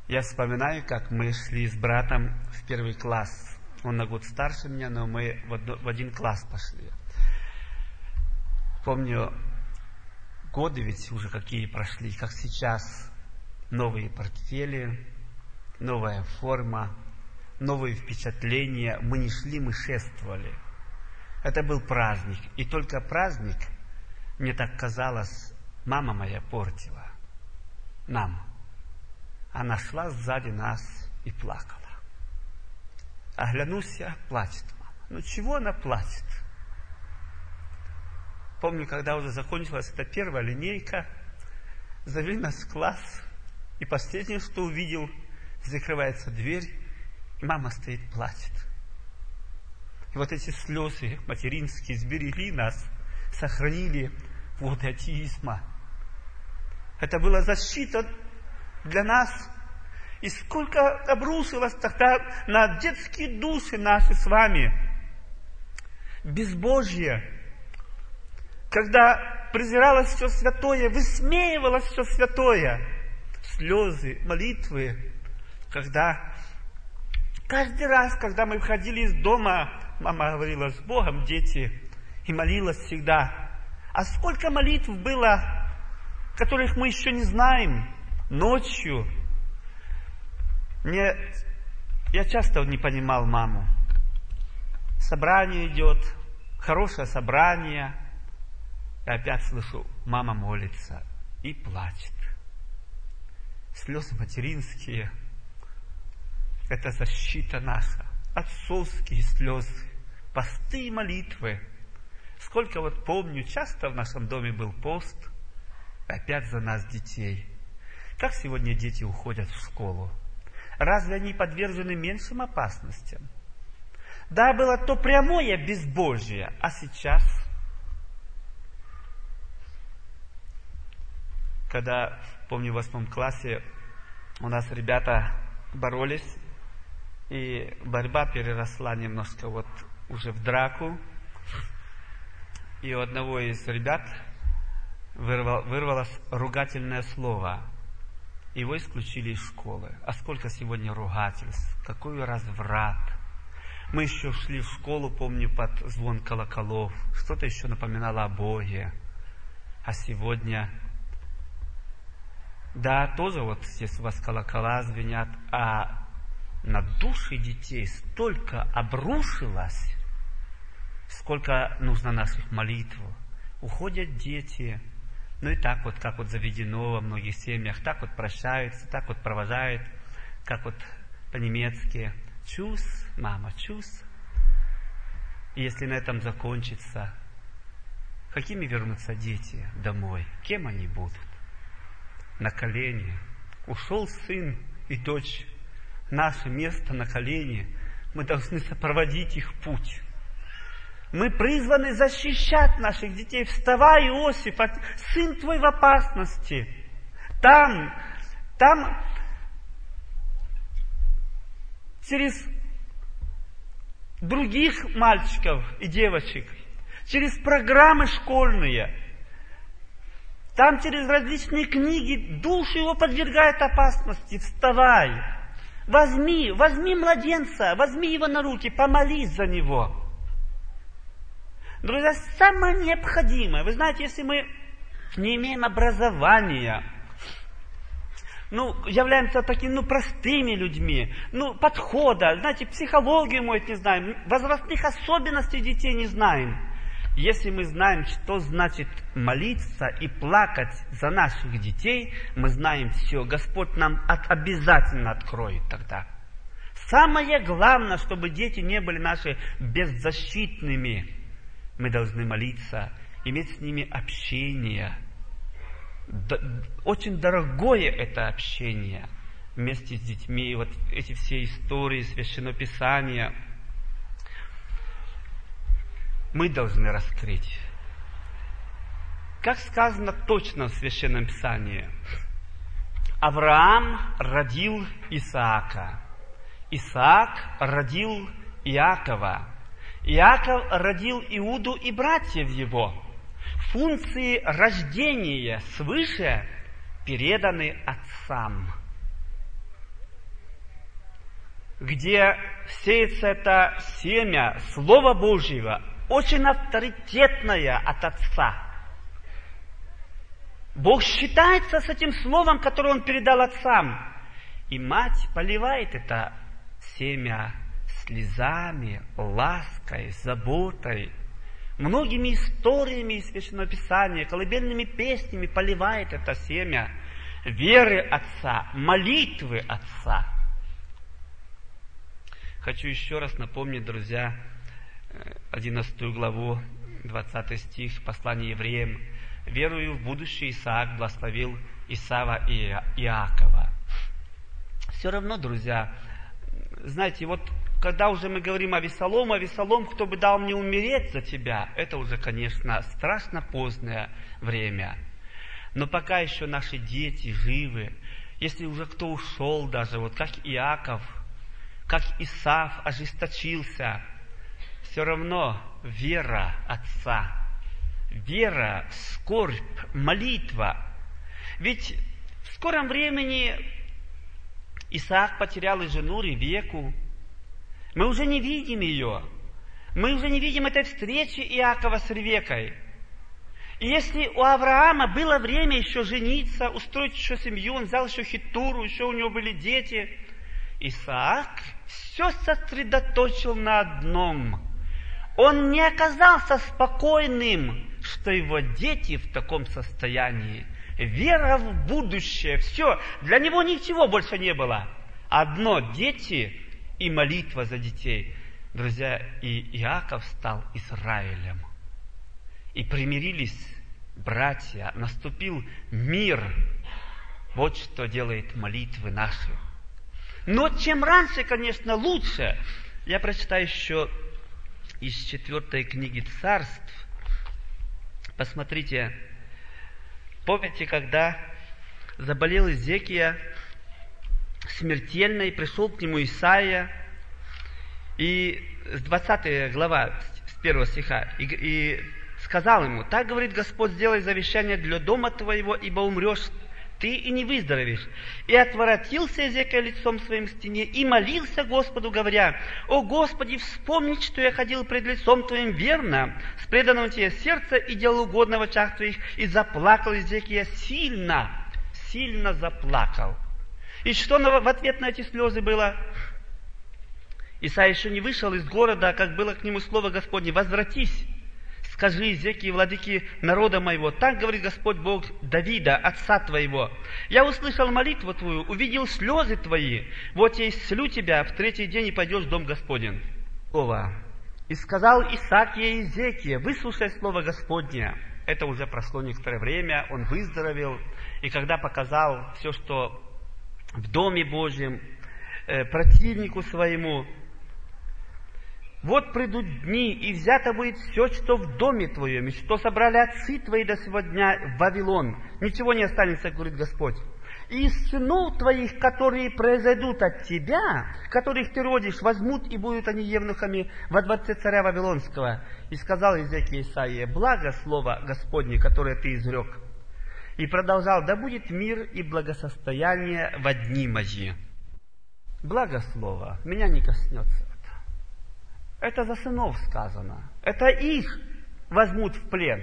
Я вспоминаю, как мы шли с братом в первый класс. Он на год старше меня, но мы в один класс пошли. Помню, годы ведь уже какие прошли, как сейчас. Новые портфели, новая форма, новые впечатления. Мы не шли, мы шествовали. Это был праздник. И только праздник, мне так казалось, мама моя портила нам. Она шла сзади нас и плакала. Оглянусь, плачет мама. Ну чего она плачет? Помню, когда уже закончилась эта первая линейка, завели нас в класс, и последнее, что увидел, закрывается дверь, и мама стоит, плачет. И вот эти слезы материнские сберегли нас, сохранили воды атеизма. Это была защита для нас. И сколько обрушилось тогда на детские души наши с вами. Безбожие. Когда презиралось все святое, высмеивалось все святое. Слезы, молитвы. Когда каждый раз, когда мы выходили из дома, мама говорила: с Богом, дети, и молилась всегда. А сколько молитв было, которых мы еще не знаем, ночью. Я часто не понимал маму. Собрание идет, хорошее собрание, и опять слышу, мама молится и плачет. Слезы материнские – это защита наша, отцовские слезы, посты и молитвы. Сколько вот помню, часто в нашем доме был пост, опять за нас, детей. Как сегодня дети уходят в школу? Разве они подвержены меньшим опасностям? Да, было то прямое безбожие, а сейчас, когда, помню, в 8 классе у нас ребята боролись, и борьба переросла немножко вот уже в драку, и у одного из ребят вырвалось ругательное слово. Его исключили из школы. А сколько сегодня ругательств, какой разврат. Мы еще шли в школу, помню, под звон колоколов. Что-то еще напоминало о Боге. А сегодня, да, тоже вот здесь у вас колокола звенят, а на души детей столько обрушилось, сколько нужно наших молитв. Уходят дети. Ну и так вот, как вот заведено во многих семьях, так вот прощаются, так вот провожают, как вот по-немецки. Чус, мама, чус. И если на этом закончится, какими вернутся дети домой? Кем они будут? На колени. Ушел сын и дочь. Наше место на колени. Мы должны сопроводить их путь. Мы призваны защищать наших детей. Вставай, Иосиф, сын твой в опасности. Там, через других мальчиков и девочек, через программы школьные, там через различные книги душу его подвергает опасности. Вставай, возьми младенца, возьми его на руки, помолись за него. Друзья, самое необходимое, вы знаете, если мы не имеем образования, являемся такими, простыми людьми, подхода, знаете, психологию мы не знаем, возрастных особенностей детей не знаем. Если мы знаем, что значит молиться и плакать за наших детей, мы знаем все, Господь нам обязательно откроет тогда. Самое главное, чтобы дети не были наши беззащитными. Мы должны молиться, иметь с ними общение. Очень дорогое это общение вместе с детьми. Вот эти все истории Священного Писания мы должны раскрыть. Как сказано точно в Священном Писании, Авраам родил Исаака, Исаак родил Иакова, Иаков родил Иуду и братьев его. Функции рождения свыше переданы отцам. где сеется это семя Слова Божьего, очень авторитетное от Отца. Бог считается с этим словом, которое Он передал отцам. И мать поливает это семя слезами, лаской, заботой, многими историями из Священного Писания, колыбельными песнями поливает это семя веры Отца, молитвы Отца. Хочу еще раз напомнить, друзья, 11 главу, 20 стих послания евреям. «Верую в будущее Исаак благословил Исава и Иакова». Все равно, друзья, знаете, вот когда уже мы говорим о Авесолом, кто бы дал мне умереть за тебя, это уже, конечно, страшно позднее время. Но пока еще наши дети живы, если уже кто ушел даже, вот как Иаков, как Исав ожесточился, все равно вера Отца, вера, скорбь, молитва. Ведь в скором времени Исаак потерял и жену Ревеку. Мы уже не видим ее. Мы уже не видим этой встречи Иакова с Ревекой. И если у Авраама было время еще жениться, устроить еще семью, он взял еще Хетуру, еще у него были дети, Исаак все сосредоточил на одном. Он не оказался спокойным, что его дети в таком состоянии. Вера в будущее, все, для него ничего больше не было. Одно – дети и молитва за детей. Друзья, и Иаков стал Израилем. И примирились братья, наступил мир. Вот что делает молитвы наши. Но чем раньше, конечно, лучше. Я прочитаю еще из 4 книги Царств. Посмотрите, помните, когда заболел Иезекия смертельно, и пришел к нему Исаия, и с 20 глава, с 1 стиха, и сказал ему: «Так говорит Господь, сделай завещание для дома твоего, ибо умрешь ты и не выздоровеешь». И отворотился Иезекия лицом своим к стене, и молился Господу, говоря: «О Господи, вспомни, что я ходил пред лицом Твоим верно, с преданным Тебе сердца, и делал угодно в очах Твоих». И заплакал Иезекия сильно, сильно заплакал. И что в ответ на эти слезы было? Исаия еще не вышел из города, как было к нему слово Господне: «Возвратись, скажи Иезекии, владыке народа моего, так говорит Господь Бог Давида, отца твоего: я услышал молитву твою, увидел слезы твои, вот я исцелю тебя, в 3-й день и пойдешь в дом Господень». И сказал Исаак Иезекия: «Выслушай слово Господне». Это уже прошло некоторое время, он выздоровел, и когда показал все, что в Доме Божьем, противнику своему: «Вот придут дни, и взято будет все, что в доме твоем, и что собрали отцы твои до сего дня в Вавилон. Ничего не останется, говорит Господь. И из сынов твоих, которые произойдут от тебя, которых ты родишь, возьмут, и будут они евнухами во дворце царя Вавилонского». И сказал Иезекия Исаии: «Благо слово Господне, которое ты изрек». И продолжал: «Да будет мир и благосостояние во дни мои». Благо слово меня не коснется. Это за сынов сказано. Это их возьмут в плен.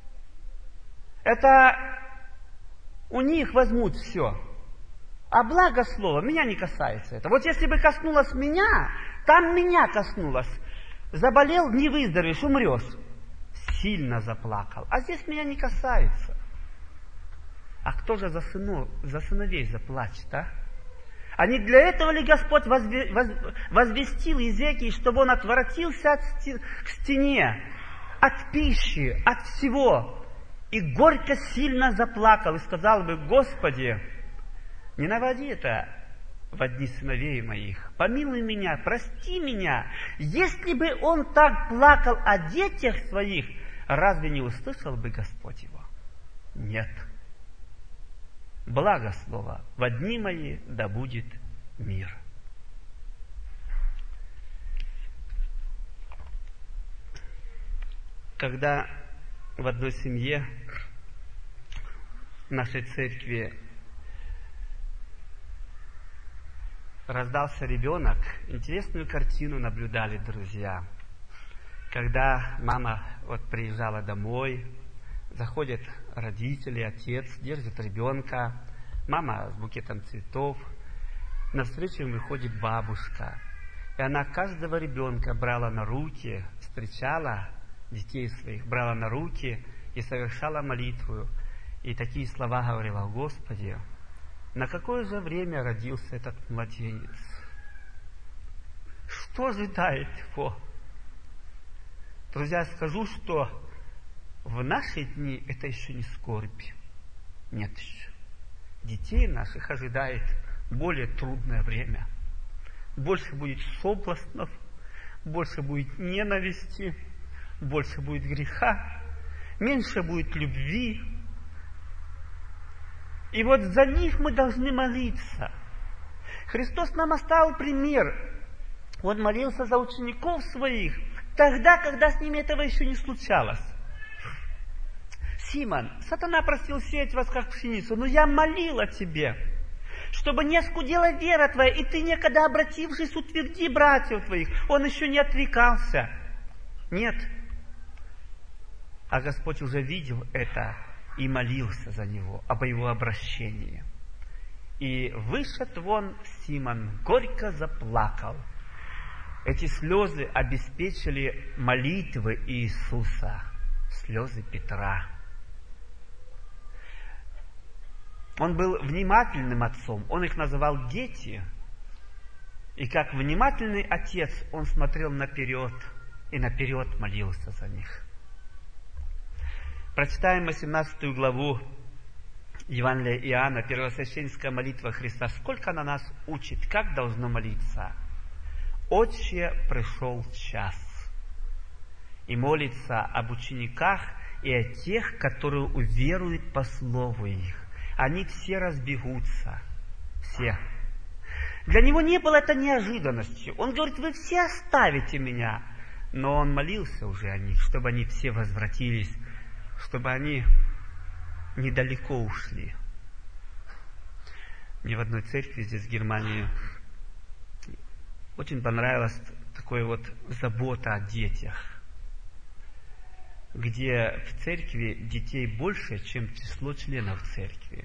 Это у них возьмут все. А благо слово меня не касается это. Вот если бы коснулось меня, там меня коснулось. Заболел, не выздоровеешь, умрешь. Сильно заплакал. А здесь меня не касается. А кто же за сыновей заплачет, а? А не для этого ли Господь возвестил Иезекии, чтобы он отворотился к стене, от пищи, от всего, и горько сильно заплакал, и сказал бы: «Господи, не наводи это в дни сыновей моих, помилуй меня, прости меня». Если бы он так плакал о детях своих, разве не услышал бы Господь его? Нет. Благо слово: во дни мои да будет мир. Когда в одной семье нашей церкви рождался ребенок, интересную картину наблюдали друзья. Когда мама приезжала домой, заходят родители, отец, держит ребенка, мама с букетом цветов, навстречу им выходит бабушка. И она каждого ребенка брала на руки, встречала детей своих, брала на руки и совершала молитву. И такие слова говорила: Господи, на какое же время родился этот младенец? Что ожидает его? Друзья, скажу, что в наши дни это еще не скорбь. Нет еще. Детей наших ожидает более трудное время. Больше будет соблазнов, больше будет ненависти, больше будет греха, меньше будет любви. И вот за них мы должны молиться. Христос нам оставил пример. Он молился за учеников своих, тогда, когда с ними этого еще не случалось. Симон, сатана просил сеять вас, как пшеницу, но я молил о тебе, чтобы не оскудела вера твоя, и ты, некогда обратившись, утверди братьев твоих. Он еще не отрекался. Нет. А Господь уже видел это и молился за него, об его обращении. И вышед вон Симон, горько заплакал. Эти слезы обеспечили молитвы Иисуса, слезы Петра. Он был внимательным отцом, он их называл дети. И как внимательный отец, он смотрел наперед и наперед молился за них. Прочитаем 18 главу Евангелия Иоанна, первосвященническая молитва Христа. Сколько она нас учит, как должно молиться. «Отче, пришел час». И молится об учениках и о тех, которые уверуют по слову их. Они все разбегутся. Все. Для него не было это неожиданностью. Он говорит: вы все оставите меня. Но он молился уже о них, чтобы они все возвратились, чтобы они недалеко ушли. Мне в одной церкви здесь, в Германии, очень понравилась такая забота о детях, где в церкви детей больше, чем число членов церкви.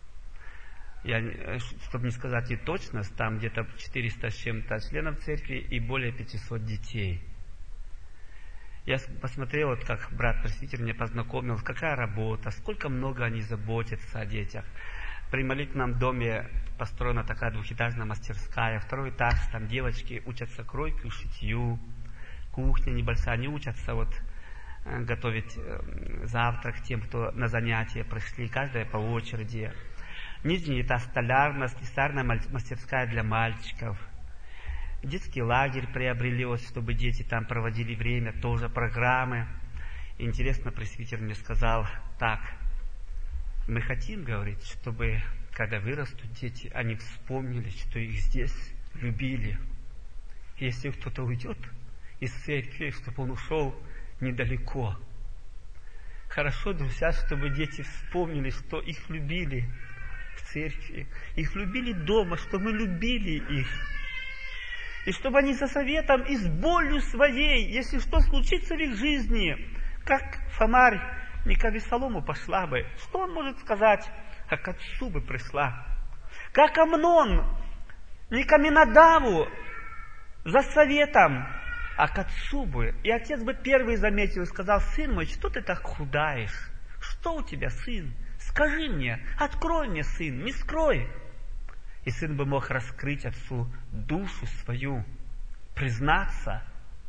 Чтобы не сказать и точность, там где-то 400 с чем-то членов церкви и более 500 детей. Я посмотрел, как брат-пресвитер меня познакомил, какая работа, сколько много они заботятся о детях. При молитвенном доме построена такая двухэтажная мастерская, второй этаж, там девочки учатся кройке, шитью, кухня небольшая, они учатся готовить завтрак тем, кто на занятия пришли, каждая по очереди. Нижний этаж столярная, слесарная мастерская для мальчиков. Детский лагерь приобрели, чтобы дети там проводили время, тоже программы. И интересно, пресвитер мне сказал: так, мы хотим, говорит, чтобы, когда вырастут дети, они вспомнили, что их здесь любили. Если кто-то уйдет из церкви, чтобы он ушел недалеко. Хорошо, друзья, чтобы дети вспомнили, что их любили в церкви, их любили дома, что мы любили их. И чтобы они за советом и с болью своей, если что случится в их жизни, как Фомарь не к Авесолому пошла бы, что он может сказать, как к отцу бы пришла? Как Амнон не к Аминадаву за советом, а к отцу бы. И отец бы первый заметил и сказал: сын мой, что ты так худаешь? Что у тебя, сын? Скажи мне, открой мне, сын, не скрой. И сын бы мог раскрыть отцу душу свою, признаться.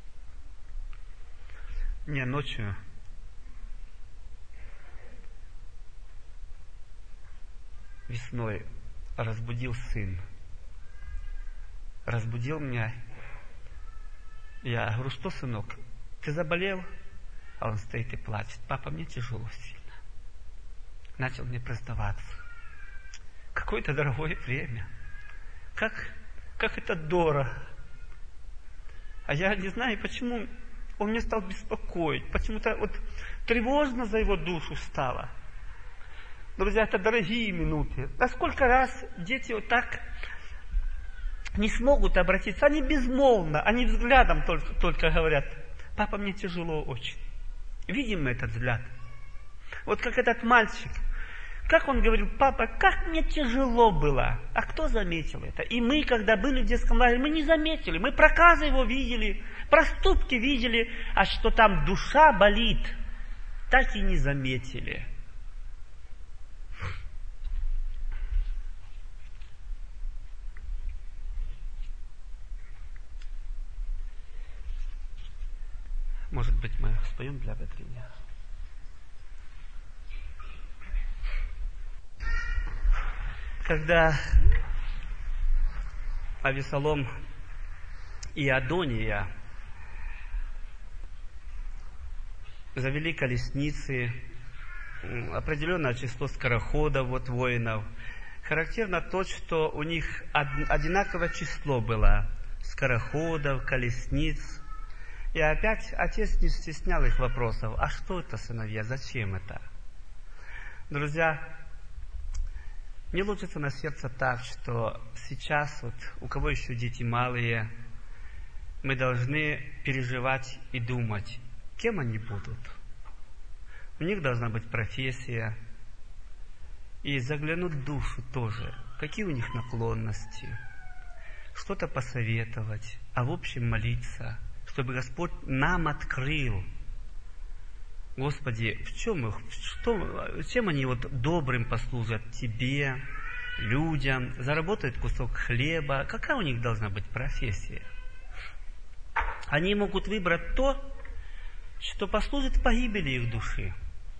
Мне ночью весной разбудил сын. Разбудил меня. Я говорю: что, сынок, ты заболел? А он стоит и плачет: папа, мне тяжело сильно. Начал мне признаваться. Какое-то дорогое время. Как это дорого. А я не знаю, почему он меня стал беспокоить. Почему-то тревожно за его душу стало. Друзья, это дорогие минуты. А сколько раз дети так не смогут обратиться. Они безмолвно, они взглядом только говорят: папа, мне тяжело очень. Видим мы этот взгляд. Вот как этот мальчик. Как он говорил: папа, как мне тяжело было. А кто заметил это? И мы, когда были в детском лагере, мы не заметили. Мы проказы его видели, проступки видели, а что там душа болит, так и не заметили. Может быть, мы споем для ободрения. Когда Авесолом и Адония завели колесницы, определенное число скороходов, воинов, характерно то, что у них одинаковое число было скороходов, колесниц. И опять отец не стеснял их вопросов: а что это, сыновья, зачем это? Друзья, мне ложится на сердце так, что сейчас, у кого еще дети малые, мы должны переживать и думать, кем они будут. У них должна быть профессия. И заглянуть в душу тоже, какие у них наклонности. Что-то посоветовать, а в общем молиться, чтобы Господь нам открыл. Господи, чем они добрым послужат Тебе, людям, заработают кусок хлеба? Какая у них должна быть профессия? Они могут выбрать то, что послужит погибели их души.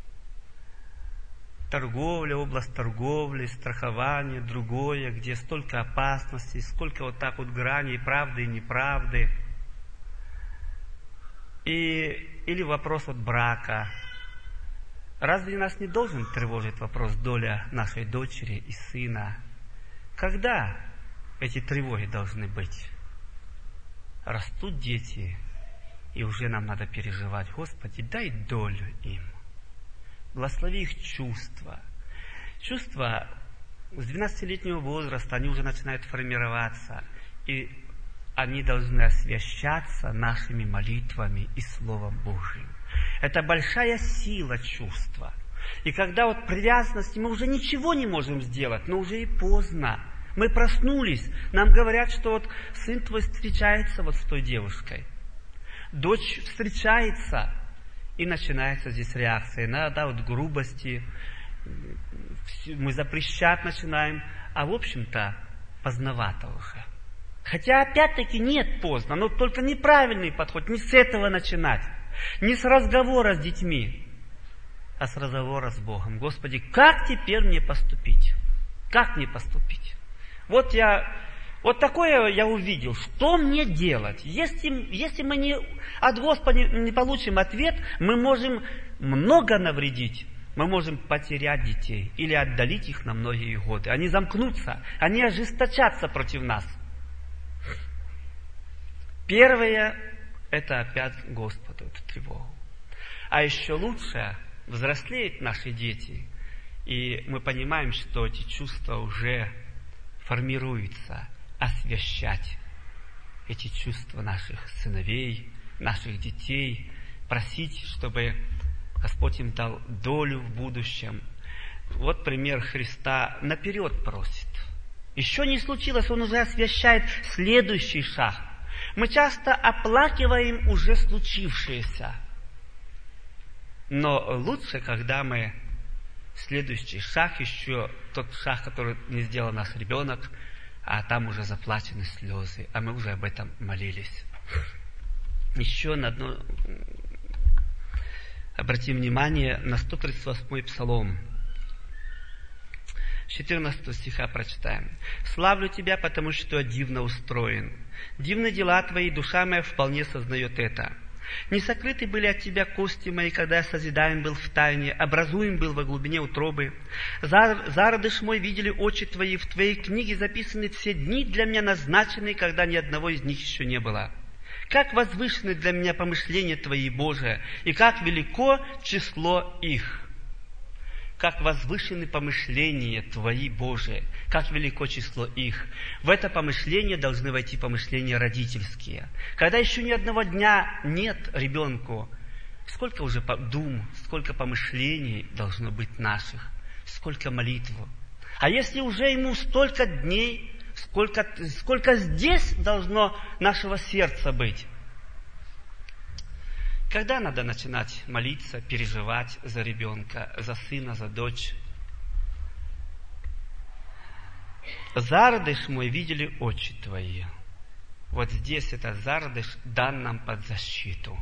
Торговля, область торговли, страхование, другое, где столько опасностей, сколько граней правды и неправды. Или вопрос брака. Разве нас не должен тревожить вопрос доля нашей дочери и сына? Когда эти тревоги должны быть? Растут дети, и уже нам надо переживать: Господи, дай долю им. Благослови их чувства. Чувства с 12-летнего возраста, они уже начинают формироваться, и они должны освящаться нашими молитвами и Словом Божьим. Это большая сила чувства. И когда привязанности, мы уже ничего не можем сделать, но уже и поздно. Мы проснулись, нам говорят, что сын твой встречается с той девушкой. Дочь встречается, и начинается здесь реакция. Иногда грубости, мы запрещать начинаем, а в общем-то поздновато уже. Хотя опять-таки нет поздно, но только неправильный подход, не с этого начинать. Не с разговора с детьми, а с разговора с Богом. Господи, как теперь мне поступить? Как мне поступить? Такое я увидел. Что мне делать? Если мы от Господа не получим ответ, мы можем много навредить. Мы можем потерять детей или отдалить их на многие годы. Они замкнутся, они ожесточатся против нас. Первое – это опять Господу, эту тревогу. А еще лучше взрослеют наши дети, и мы понимаем, что эти чувства уже формируются, освящать эти чувства наших сыновей, наших детей, просить, чтобы Господь им дал долю в будущем. Вот пример Христа наперед просит. Еще не случилось, Он уже освящает следующий шаг. Мы часто оплакиваем уже случившееся. Но лучше, когда мы следующий шаг, еще тот шаг, который не сделал наш ребенок, а там уже заплачены слезы, а мы уже об этом молились. Еще на одно обратим внимание на 138-й псалом. С 14 стиха прочитаем. «Славлю Тебя, потому что дивно устроен. Дивны дела Твои, душа моя вполне сознает это. Не сокрыты были от Тебя кости мои, когда я созидаем был в тайне, образуем был во глубине утробы. Зародыш мой видели очи Твои, в Твоей книге записаны все дни для меня назначенные, когда ни одного из них еще не было. Как возвышены для меня помышления Твои, Боже, и как велико число их». как возвышены помышления Твои, Боже, как велико число их. В это помышление должны войти помышления родительские. Когда еще ни одного дня нет ребенку, сколько уже дум, сколько помышлений должно быть наших, сколько молитв. А если уже ему столько дней, сколько здесь должно нашего сердца быть? Когда надо начинать молиться, переживать за ребенка, за сына, за дочь? Зародыш мой видели очи Твои. Вот здесь этот зародыш дан нам под защиту.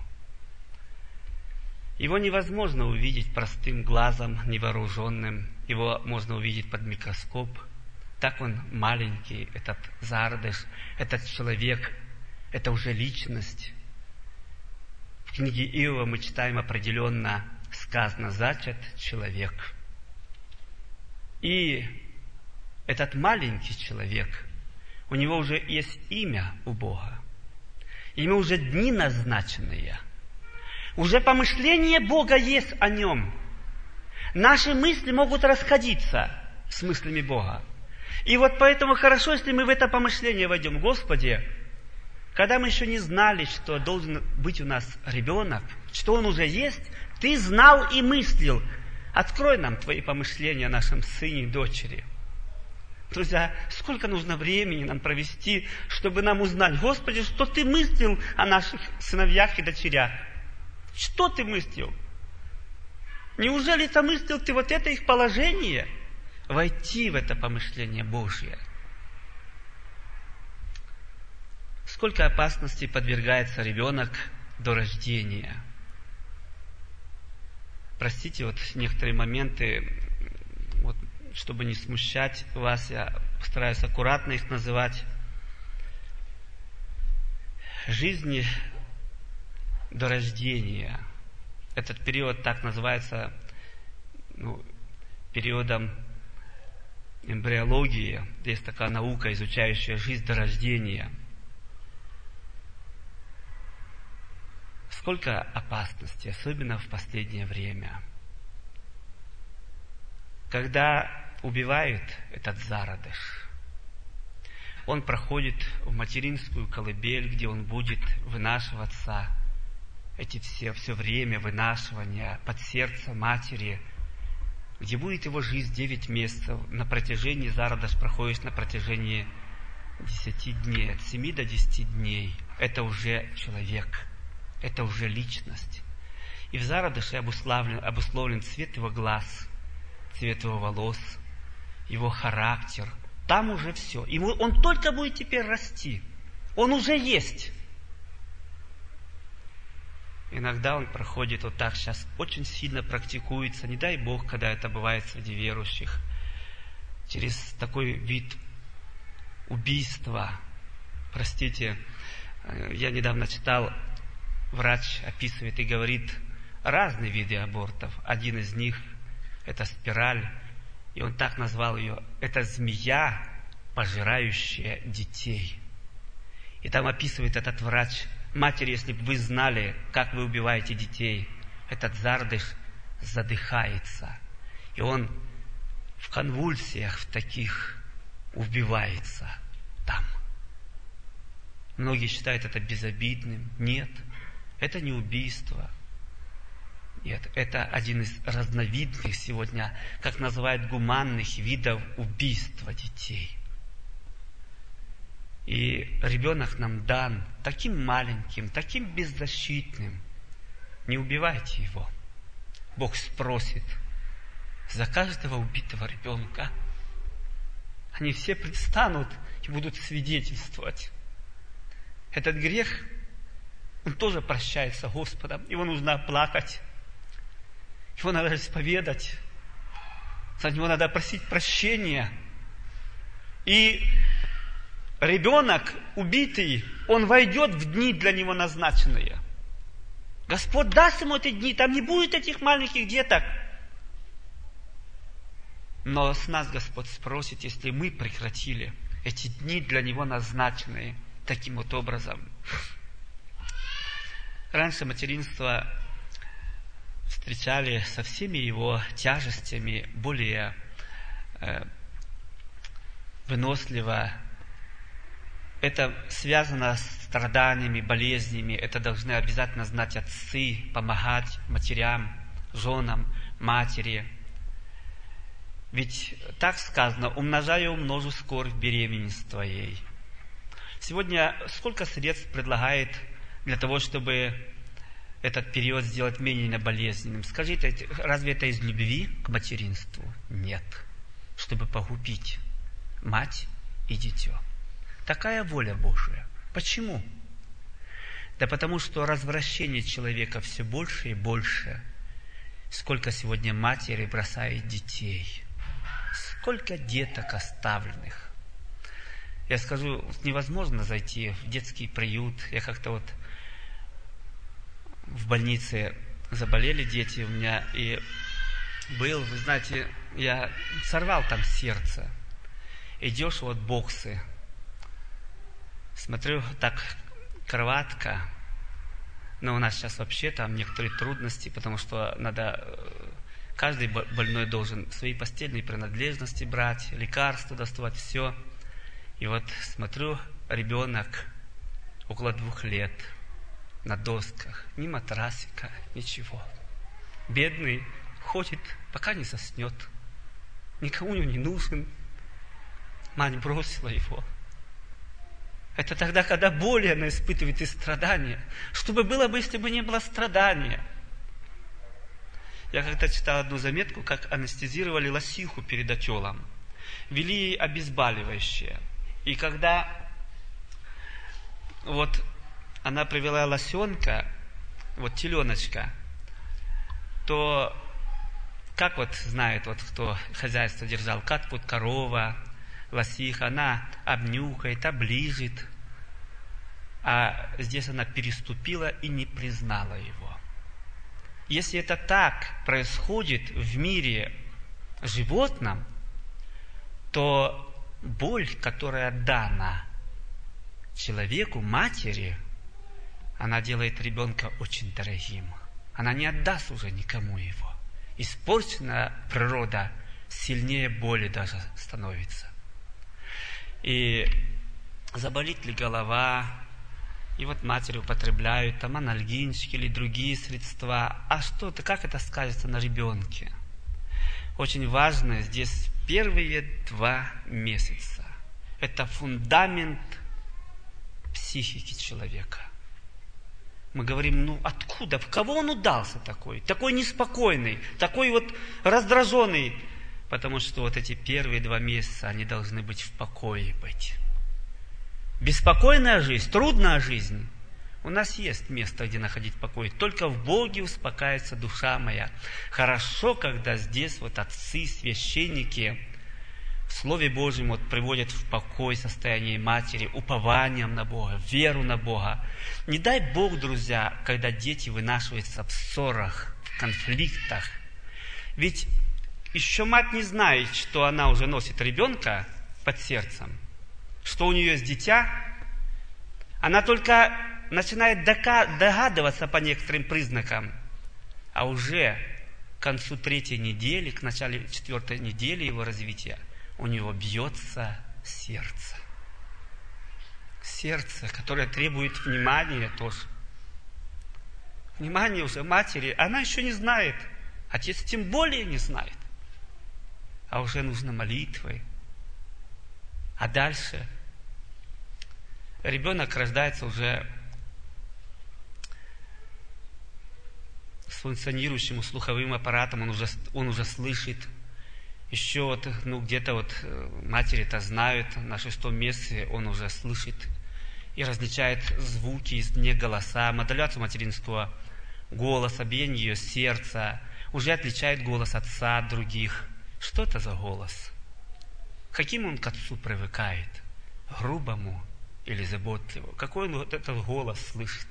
Его невозможно увидеть простым глазом, невооруженным. Его можно увидеть под микроскоп. Так он маленький, этот зародыш, этот человек, это уже личность. В книге Иова мы читаем определенно, сказано, зачат человек. И этот маленький человек, у него уже есть имя у Бога. Ему уже дни назначенные. Уже помышление Бога есть о нем. Наши мысли могут расходиться с мыслями Бога. И вот поэтому хорошо, если мы в это помышление войдем. Господи, когда мы еще не знали, что должен быть у нас ребенок, что он уже есть, Ты знал и мыслил. Открой нам Твои помышления о нашем сыне и дочери. Друзья, сколько нужно времени нам провести, чтобы нам узнать, Господи, что Ты мыслил о наших сыновьях и дочерях? Что Ты мыслил? Неужели замыслил Ты вот это их положение? Войти в это помышление Божье. Сколько опасностей подвергается ребенок до рождения. Простите, вот некоторые моменты, вот, чтобы не смущать вас, я постараюсь аккуратно их называть. Жизни до рождения. Этот период так называется периодом эмбриологии. Есть такая наука, изучающая жизнь до рождения. Сколько опасностей, особенно в последнее время. Когда убивают этот зародыш, он проходит в материнскую колыбель, где он будет вынашиваться. Все время вынашивания под сердце матери, где будет его жизнь 9 месяцев. На протяжении зародыш проходит на протяжении 10 дней, от 7 до 10 дней. Это уже человек. Это уже личность. И в зародыше обусловлен цвет его глаз, цвет его волос, его характер. Там уже все. Он только будет теперь расти. Он уже есть. Иногда он проходит вот так, сейчас очень сильно практикуется, не дай Бог, когда это бывает среди верующих, через такой вид убийства. Простите, я недавно читал, врач описывает и говорит разные виды абортов. Один из них – это спираль, и он так назвал ее – это змея, пожирающая детей. И там описывает этот врач: матери, если бы вы знали, как вы убиваете детей, этот зародыш задыхается, и он в конвульсиях в таких убивается там. Многие считают это безобидным. Нет, это не убийство. Нет, это один из разновидных сегодня, как называют, гуманных видов убийства детей. И ребенок нам дан таким маленьким, таким беззащитным. Не убивайте его. Бог спросит за каждого убитого ребенка. Они все предстанут и будут свидетельствовать. Этот грех, он тоже прощается Господом. Его нужно плакать. Его надо исповедать. За него надо просить прощения. И ребенок убитый, он войдет в дни для него назначенные. Господь даст ему эти дни, там не будет этих маленьких деток. Но с нас Господь спросит, если мы прекратили эти дни для него назначенные таким вот образом. Раньше материнство встречали со всеми его тяжестями более выносливо. Это связано с страданиями, болезнями. Это должны обязательно знать отцы, помогать матерям, женам, матери. Ведь так сказано: умножаю, умножу скорбь беременность твоей. Сегодня сколько средств предлагает для того, чтобы этот период сделать менее болезненным? Скажите, разве это из любви к материнству? Нет. Чтобы погубить мать и дитё. Такая воля Божия. Почему? Да потому что развращение человека все больше и больше. Сколько сегодня матери бросает детей. Сколько деток оставленных. Я скажу, невозможно зайти в детский приют. Я как-то вот в больнице заболели дети у меня, и был, вы знаете, я сорвал там сердце. Идешь, вот боксы. Смотрю, так, кроватка. Но у нас сейчас вообще там некоторые трудности, потому что надо... Каждый больной должен свои постельные принадлежности брать, лекарства доставать, все. И вот смотрю, ребенок около 2 лет на досках, ни матрасика, ничего. Бедный ходит, пока не заснет. Никому не нужен. Мать бросила его. Это тогда, когда боль она испытывает и страдания. Что бы было бы, если бы не было страдания? Я когда читал одну заметку, как анестезировали лосиху перед отелом. Ввели ей обезболивающее. И когда вот она привела лосенка, вот теленочка, то как вот знает, вот кто хозяйство держал, как вот корова, лосиха, она обнюхает, оближет, а здесь она переступила и не признала его. Если это так происходит в мире животном, то боль, которая дана человеку, матери, она делает ребенка очень дорогим. Она не отдаст уже никому его. Испорченная природа сильнее боли даже становится. И заболит ли голова, и вот матери употребляют там анальгинчики или другие средства. А что-то, как это скажется на ребенке? Очень важно здесь первые 2 месяца. Это фундамент психики человека. Мы говорим, откуда, в кого он удался такой? Такой неспокойный, такой вот раздраженный. Потому что вот эти первые 2 месяца, они должны быть в покое быть. Беспокойная жизнь, трудная жизнь. У нас есть место, где находить покой. Только в Боге успокаивается душа моя. Хорошо, когда здесь вот отцы, священники в Слове Божьем вот приводят в покой состояние матери, упованием на Бога, веру на Бога. Не дай Бог, друзья, когда дети вынашиваются в ссорах, в конфликтах. Ведь еще мать не знает, что она уже носит ребенка под сердцем, что у нее есть дитя. Она только начинает догадываться по некоторым признакам, а уже к концу 3-й недели, к началу 4-й недели его развития, у него бьется сердце. Сердце, которое требует внимания тоже. Внимание уже матери, она еще не знает. Отец тем более не знает. А уже нужно молитвой. А дальше ребенок рождается уже с функционирующим слуховым аппаратом, он уже слышит. Еще вот, где-то вот матери-то знают, на 6-м месяце он уже слышит и различает звуки извне голоса, модуляцию материнского голоса, биение ее сердца, уже отличает голос отца от других. Что это за голос? Каким он к отцу привыкает? Грубому или заботливому? Какой он вот этот голос слышит?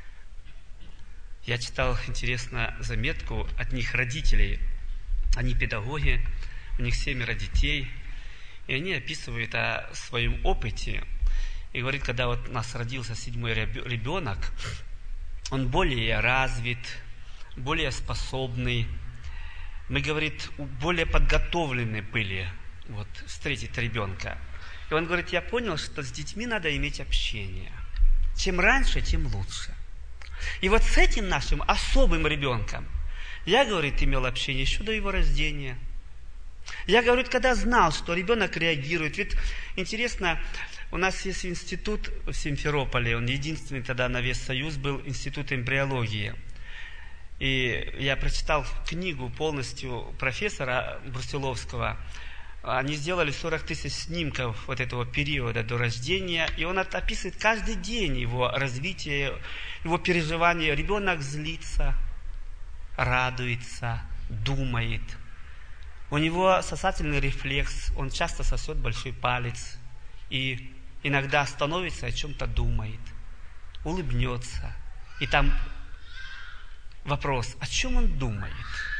Я читал, интересно, заметку одних родителей. Они педагоги, у них 7 детей, и они описывают о своем опыте. И говорит, когда вот у нас родился 7-й ребенок, он более развит, более способный. Мы, говорит, более подготовлены были встретить ребенка. И он говорит, я понял, что с детьми надо иметь общение. Чем раньше, тем лучше. И вот с этим нашим особым ребенком я, говорит, имел общение еще до его рождения. Я, говорит, когда знал, что ребенок реагирует. Ведь интересно, у нас есть институт в Симферополе, он единственный тогда на весь Союз был институт эмбриологии. И я прочитал книгу полностью профессора Брусиловского. Они сделали 40 тысяч снимков этого периода до рождения, и он описывает каждый день его развитие, его переживания. Ребенок злится, радуется, думает. У него сосательный рефлекс, он часто сосет большой палец, и иногда остановится, о чем-то думает, улыбнется. И там вопрос, о чем он думает?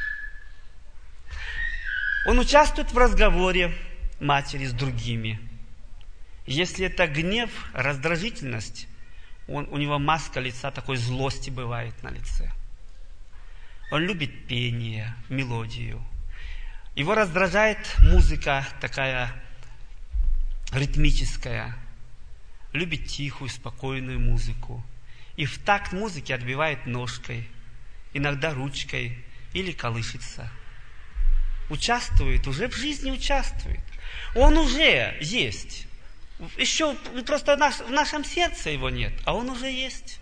Он участвует в разговоре матери с другими. Если это гнев, раздражительность, у него маска лица такой злости бывает на лице. Он любит пение, мелодию. Его раздражает музыка такая ритмическая. Любит тихую, спокойную музыку. И в такт музыки отбивает ножкой, иногда ручкой или колышется. Участвует, уже в жизни участвует. Он уже есть. Еще просто в нашем сердце его нет, а он уже есть.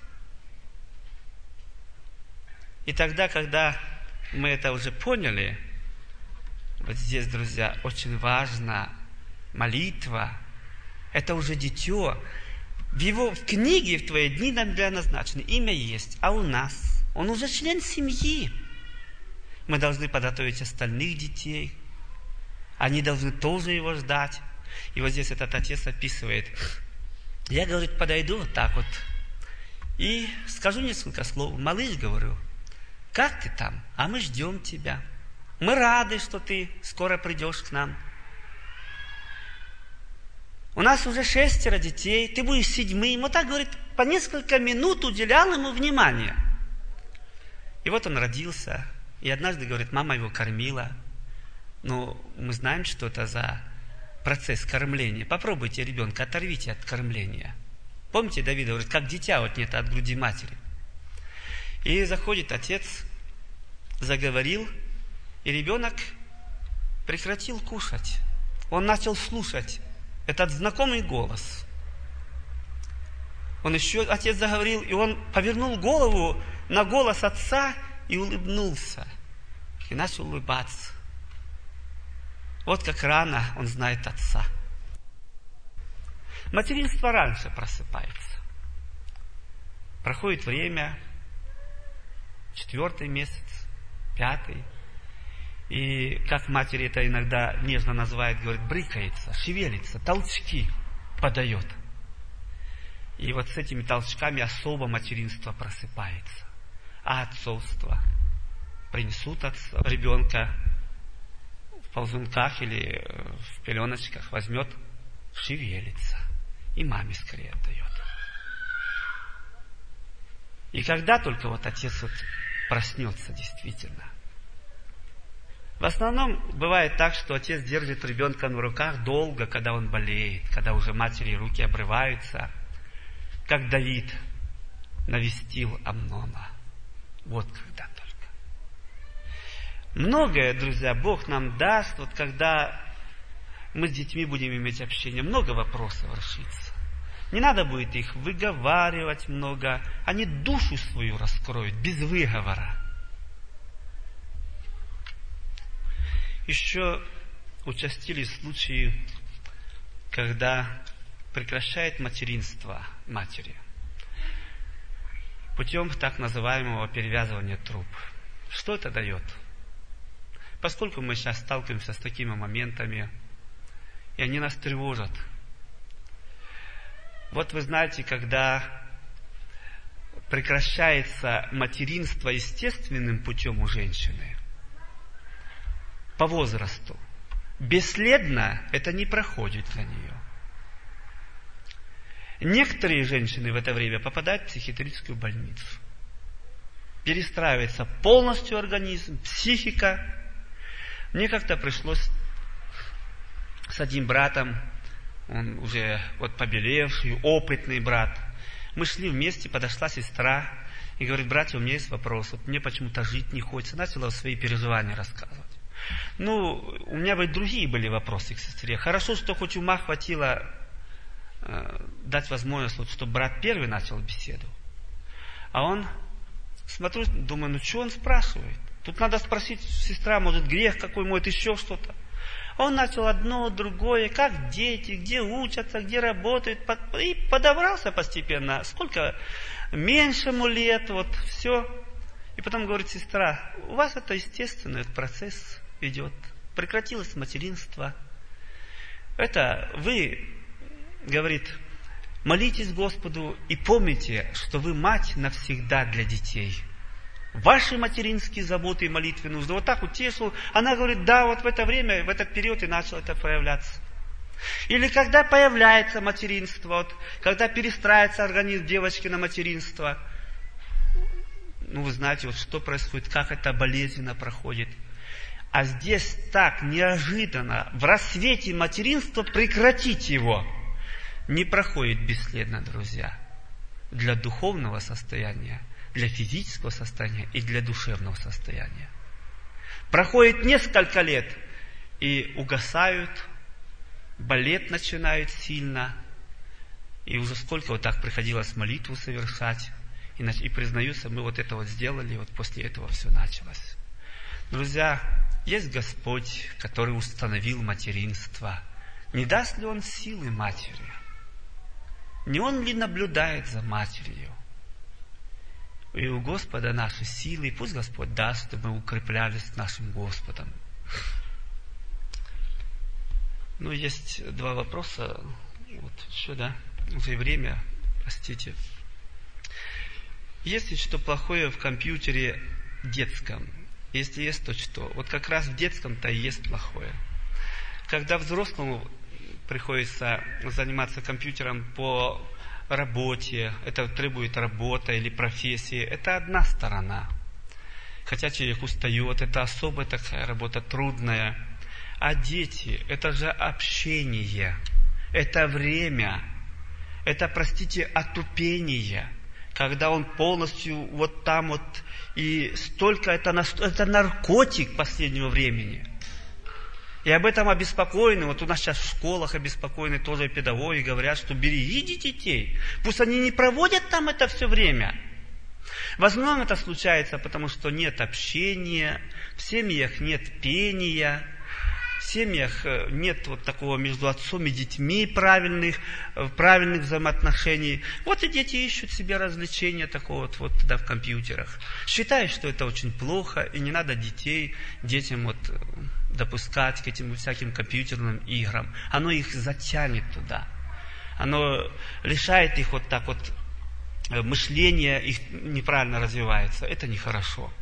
И тогда, когда мы это уже поняли, вот здесь, друзья, очень важна молитва. Это уже дитё. В книге в твои дни назначены, имя есть, а у нас он уже член семьи. Мы должны подготовить остальных детей. Они должны тоже его ждать. И вот здесь этот отец описывает. Я, говорит, подойду вот так вот и скажу несколько слов. Малыш, говорю, как ты там? А мы ждем тебя. Мы рады, что ты скоро придешь к нам. У нас уже 6 детей, ты будешь 7-м. Вот так, говорит, по несколько минут уделял ему внимание. И вот он родился. И однажды, говорит, мама его кормила. Но мы знаем, что это за процесс кормления. Попробуйте ребенка, оторвите от кормления. Помните, Давид говорит, как дитя отнято от груди матери. И заходит отец, заговорил, и ребенок прекратил кушать. Он начал слушать этот знакомый голос. Отец заговорил, и он повернул голову на голос отца и улыбнулся. И начал улыбаться. Вот как рано он знает отца. Материнство раньше просыпается. Проходит время, 4-й месяц, 5-й. И как матери это иногда нежно называют, говорит, брыкается, шевелится, толчки подает. И вот с этими толчками особо материнство просыпается. А отцовство? Принесут ребенка в ползунках или в пеленочках, возьмет, шевелится. И маме скорее отдает. И когда только вот отец проснется действительно. В основном бывает так, что отец держит ребенка на руках долго, когда он болеет, когда уже матери руки обрываются, как Давид навестил Амнона. Вот когда только. Многое, друзья, Бог нам даст, вот когда мы с детьми будем иметь общение, много вопросов решится. Не надо будет их выговаривать много, они душу свою раскроют без выговора. Еще участились случаи, когда прекращает материнство матери путем так называемого перевязывания труб. Что это дает? Поскольку мы сейчас сталкиваемся с такими моментами, и они нас тревожат. Вот вы знаете, когда прекращается материнство естественным путем у женщины, по возрасту, бесследно это не проходит для нее. Некоторые женщины в это время попадают в психиатрическую больницу. перестраивается полностью организм, психика. Мне как-то пришлось с одним братом, он уже вот побелевший, опытный брат. Мы шли вместе, подошла сестра и говорит: братья, у меня есть вопрос. Вот мне почему-то жить не хочется. Начала свои переживания рассказывать. У меня другие были вопросы к сестре. Хорошо, что хоть ума хватило дать возможность, вот, чтобы брат первый начал беседу. А он, смотрю, думаю, что он спрашивает? Тут надо спросить, сестра, может, грех какой, может, еще что-то. Он начал одно, другое, как дети, где учатся, где работают. И подобрался постепенно. Сколько меньшему лет, вот, все. И потом говорит: сестра, у вас это естественный процесс идет. Прекратилось материнство. Это вы, говорит, молитесь Господу и помните, что вы мать навсегда для детей. Ваши материнские заботы и молитвы нужны. Вот так утешил. Она говорит: да, вот в это время, в этот период и начало это проявляться. Или когда появляется материнство, вот, когда перестраивается организм девочки на материнство. Вы знаете, вот что происходит, как это болезненно проходит. А здесь так неожиданно, в рассвете материнства прекратить его не проходит бесследно, друзья. Для духовного состояния, для физического состояния и для душевного состояния. Проходит несколько лет, и угасают, болеть начинают сильно. И уже сколько вот так приходилось молитву совершать. И признаются, мы вот это вот сделали, вот после этого все началось. Друзья, есть Господь, который установил материнство. Не даст ли Он силы матери? Не Он ли наблюдает за матерью? И у Господа наши силы, и пусть Господь даст, чтобы мы укреплялись с нашим Господом. Есть два вопроса. Вот еще, да? Уже время, простите. Есть ли что плохое в компьютере детском? Если есть, то что? Вот как раз в детском-то и есть плохое. Когда взрослому приходится заниматься компьютером по работе, это требует работа или профессии, это одна сторона. Хотя человек устает, это особая такая работа, трудная. А дети, это же общение, это время, это, простите, отупение. Когда он полностью вот там вот, и столько, это наркотик последнего времени. И об этом обеспокоены, вот у нас сейчас в школах обеспокоены тоже педагоги, говорят, что берегите детей, пусть они не проводят там это все время. В основном это случается, потому что нет общения, в семьях нет пения, в семьях нет вот такого между отцом и детьми правильных взаимоотношений. Вот и дети ищут себе развлечения такого вот тогда в компьютерах. Считают, что это очень плохо, и не надо детям вот допускать к этим всяким компьютерным играм. Оно их затянет туда. Оно лишает их вот так вот мышления, их неправильно развивается. Это нехорошо.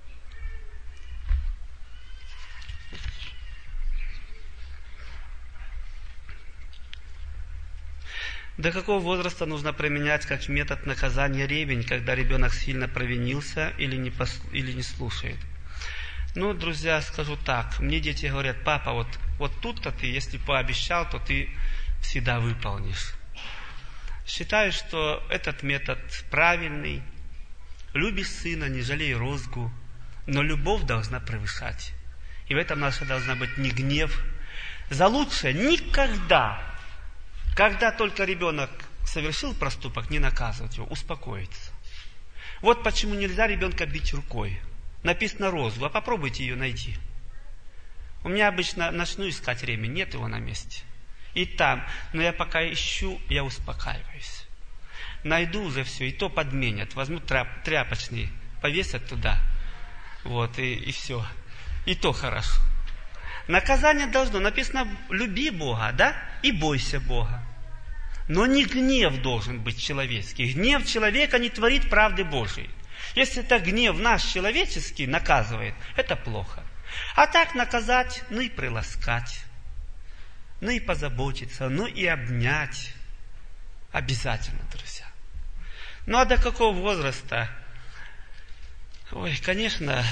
До какого возраста нужно применять как метод наказания ревень, когда ребенок сильно провинился или не слушает? Друзья, скажу так. Мне дети говорят: папа, вот тут-то ты, если пообещал, то ты всегда выполнишь. Считаю, что этот метод правильный. Любишь сына, не жалей розгу, но любовь должна превышать. И в этом наша должна быть не гнев. За лучшее никогда, когда только ребенок совершил проступок, не наказывать его, успокоиться. Вот почему нельзя ребенка бить рукой. Написано розгу, а попробуйте ее найти. У меня обычно начну искать ремень, нет его на месте. И там, но я пока ищу, я успокаиваюсь. Найду уже все, и то подменят, возьмут тряпочный, повесят туда, вот, и все. И то хорошо. Наказание должно, написано, люби Бога, да, и бойся Бога. Но не гнев должен быть человеческий. Гнев человека не творит правды Божией. Если это гнев наш человеческий наказывает, это плохо. А так наказать, и приласкать, и позаботиться, и обнять. Обязательно, друзья. А до какого возраста? Ой, конечно,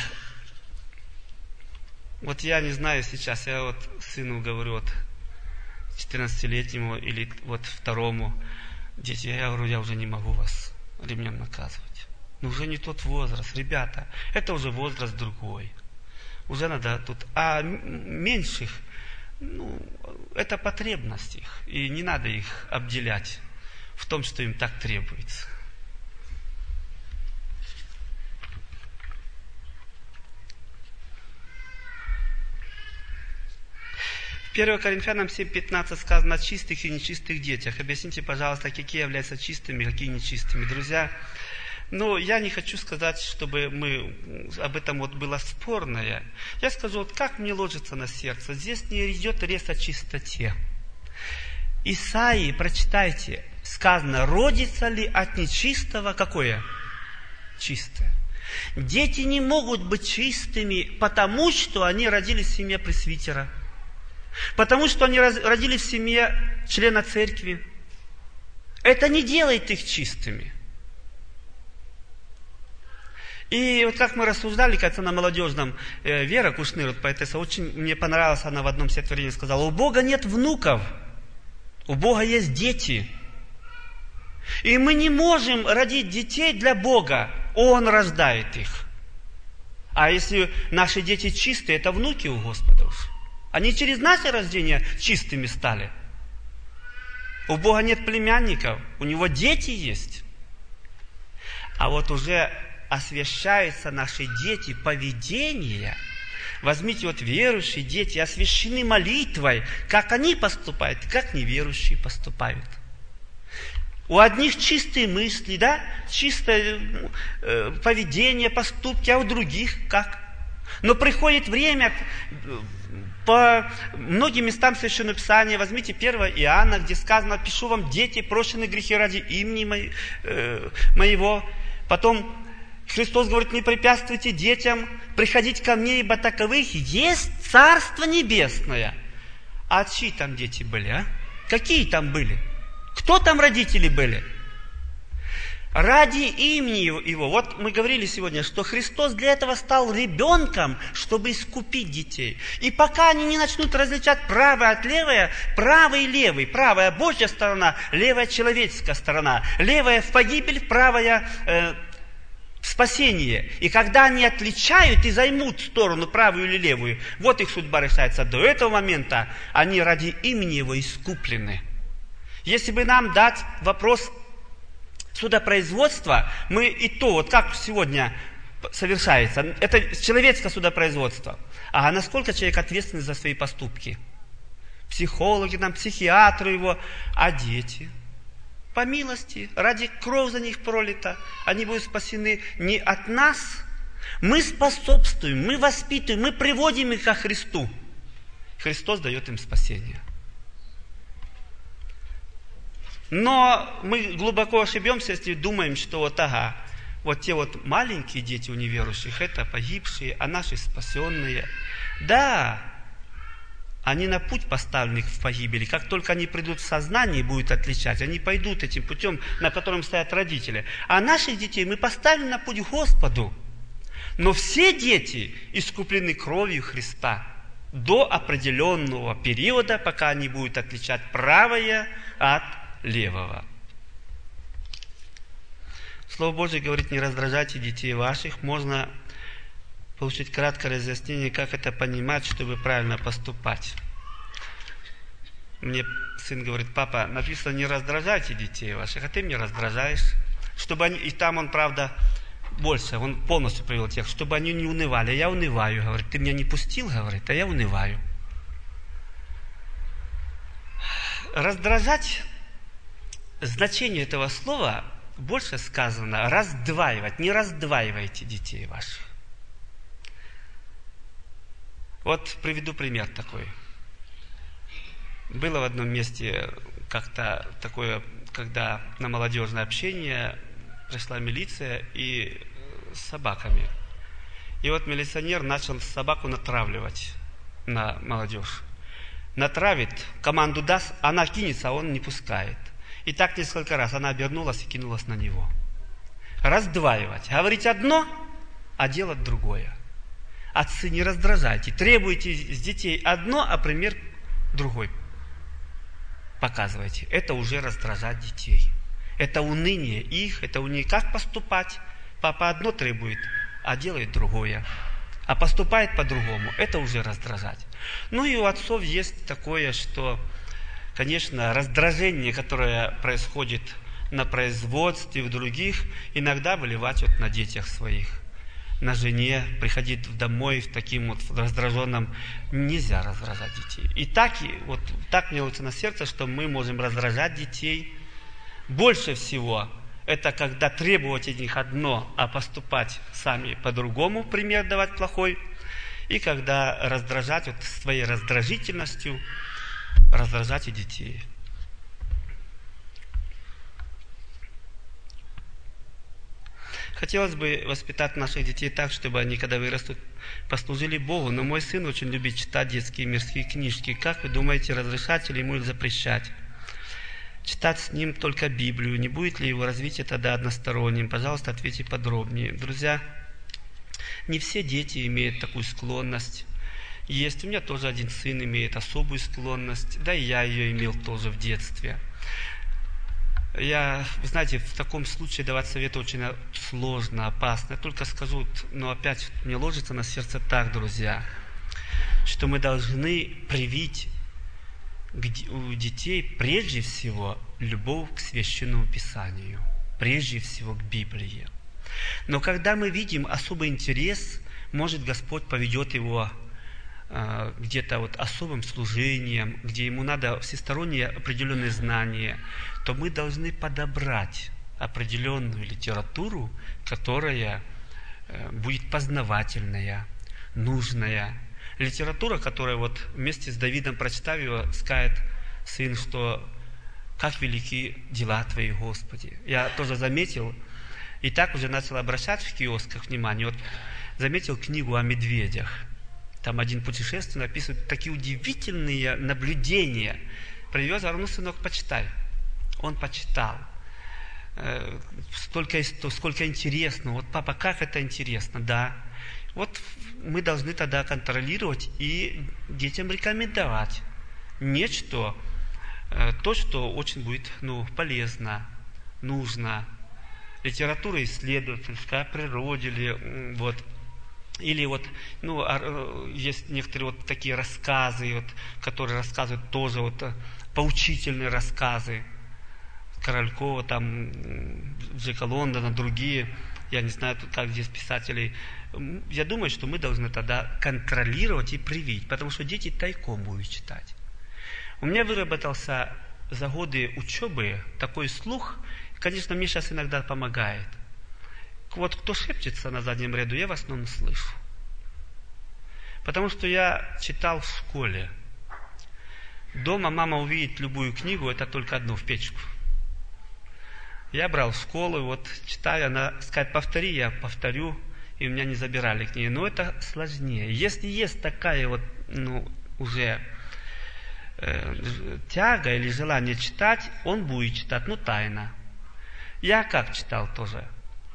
вот я не знаю сейчас, я вот сыну говорю, вот 14-летнему или вот второму, дети, я говорю, я уже не могу вас ремнем наказывать. Но уже не тот возраст, ребята, это уже возраст другой. Уже надо тут, а меньших, это потребность их, и не надо их обделять в том, что им так требуется. В 1 Коринфянам 7:15 сказано о чистых и нечистых детях. Объясните, пожалуйста, какие являются чистыми, какие нечистыми. Друзья, я не хочу сказать, чтобы об этом вот было спорное. Я скажу, вот как мне ложится на сердце. Здесь не идет речь о чистоте. Исаии, прочитайте, сказано, родится ли от нечистого какое? Чистое. Дети не могут быть чистыми, потому что они родились в семье пресвитера. Потому что они родились в семье члена церкви. Это не делает их чистыми. И вот как мы рассуждали, кажется, на молодежном, Вера Кушныр, поэтесса, очень мне понравилось, она в одном стихотворении сказала, у Бога нет внуков, у Бога есть дети. И мы не можем родить детей для Бога, Он рождает их. А если наши дети чистые, это внуки у Господа уж. Они через наше рождение чистыми стали. У Бога нет племянников, у Него дети есть. А вот уже освящаются наши дети поведение. Возьмите вот верующие дети, освящены молитвой, как они поступают, как неверующие поступают. У одних чистые мысли, чистое поведение, поступки, а у других как? Но приходит время, по многим местам Священного Писания, возьмите 1 Иоанна, где сказано, пишу вам, дети, прощены грехи ради имени моего. Потом Христос говорит, не препятствуйте детям приходить ко мне, ибо таковых есть Царство Небесное. А чьи там дети были, а? Какие там были? Кто там родители были? Ради имени Его. Вот мы говорили сегодня, что Христос для этого стал ребенком, чтобы искупить детей. И пока они не начнут различать правое от левое, правый и левый, правая Божья сторона, левая человеческая сторона, левая в погибель, правая в спасение. И когда они отличают и займут сторону правую или левую, вот их судьба решается. До этого момента они ради имени Его искуплены. Если бы нам дать вопрос судопроизводства, мы и то, вот как сегодня совершается, это человеческое судопроизводство. А насколько человек ответственный за свои поступки? Психологи, психиатры его, а дети? По милости, ради кровь за них пролита, они будут спасены не от нас. Мы способствуем, мы воспитываем, мы приводим их ко Христу. Христос дает им спасение. Но мы глубоко ошибемся, если думаем, что вот те вот маленькие дети у неверующих, это погибшие, а наши спасенные. Да, они на путь поставлены в погибели. Как только они придут в сознание и будут отличать, они пойдут этим путем, на котором стоят родители. А наших детей мы поставим на путь к Господу. Но все дети искуплены кровью Христа до определенного периода, пока они будут отличать правое от левого. Слово Божие говорит, не раздражайте детей ваших. Можно получить краткое разъяснение, как это понимать, чтобы правильно поступать. Мне сын говорит, папа, написано, не раздражайте детей ваших, а ты мне раздражаешь. Чтобы они, и там он, правда, больше, он полностью привел текст, чтобы они не унывали. Я унываю, говорит, ты меня не пустил, говорит, а я унываю. Раздражать, значение этого слова больше сказано раздваивать. Не раздваивайте детей ваших. Вот приведу пример такой. Было в одном месте как-то такое, когда на молодежное общение пришла милиция и с собаками. И вот милиционер начал собаку натравливать на молодежь. Натравит, команду даст, она кинется, а он не пускает. И так несколько раз она обернулась и кинулась на него. Раздваивать. Говорить одно, а делать другое. Отцы, не раздражайте. Требуйте с детей одно, а пример другой показывайте. Это уже раздражать детей. Это уныние их, это уныние. Как поступать? Папа одно требует, а делает другое. А поступает по-другому. Это уже раздражать. Ну и у отцов есть такое, что, конечно, раздражение, которое происходит на производстве, в других, иногда выливать на детях своих. На жене, приходить домой в таким вот раздраженном, нельзя раздражать детей. И так мне лучше на сердце, что мы можем раздражать детей. Больше всего, это когда требовать от них одно, а поступать сами по-другому, пример давать плохой. И когда раздражать своей раздражительностью, раздражать и детей. Хотелось бы воспитать наших детей так, чтобы они, когда вырастут, послужили Богу. Но мой сын очень любит читать детские мирские книжки. Как вы думаете, разрешать или ему запрещать? Читать с ним только Библию. Не будет ли его развитие тогда односторонним? Пожалуйста, ответьте подробнее. Друзья, не все дети имеют такую склонность. Есть. У меня тоже один сын имеет особую склонность. Да и я ее имел тоже в детстве. Вы знаете, в таком случае давать советы очень сложно, опасно. Я только скажу, но опять мне ложится на сердце так, друзья, что мы должны привить у детей прежде всего любовь к Священному Писанию, прежде всего к Библии. Но когда мы видим особый интерес, может, Господь поведет его где-то особым служением, где ему надо всесторонние определенные знания, то мы должны подобрать определенную литературу, которая будет познавательная, нужная. Литература, которая вместе с Давидом, прочитав его, скажет сын, что «как велики дела Твои, Господи». Я тоже заметил, и так уже начал обращать в киосках внимание, заметил книгу о медведях. Там один путешественник описывает такие удивительные наблюдения. Привез, говорю, сынок, почитай. Он почитал. Сколько интересно. Папа, как это интересно, да. Мы должны тогда контролировать и детям рекомендовать нечто, то, что очень будет полезно, нужно. Литература исследовательская, о природе или есть некоторые такие рассказы, которые рассказывают тоже поучительные рассказы. Королькова, Джека Лондона, другие, я не знаю, как здесь писателей. Я думаю, что мы должны тогда контролировать и привить, потому что дети тайком будут читать. У меня выработался за годы учебы такой слух, конечно, мне сейчас иногда помогает. Кто шепчется на заднем ряду, я в основном слышу. Потому что я читал в школе. Дома мама увидит любую книгу, это только одну в печку. Я брал в школу, читаю, она скажет, повтори, я повторю, и у меня не забирали книги. Но это сложнее. Если есть такая уже тяга или желание читать, он будет читать, тайно. Я как читал тоже.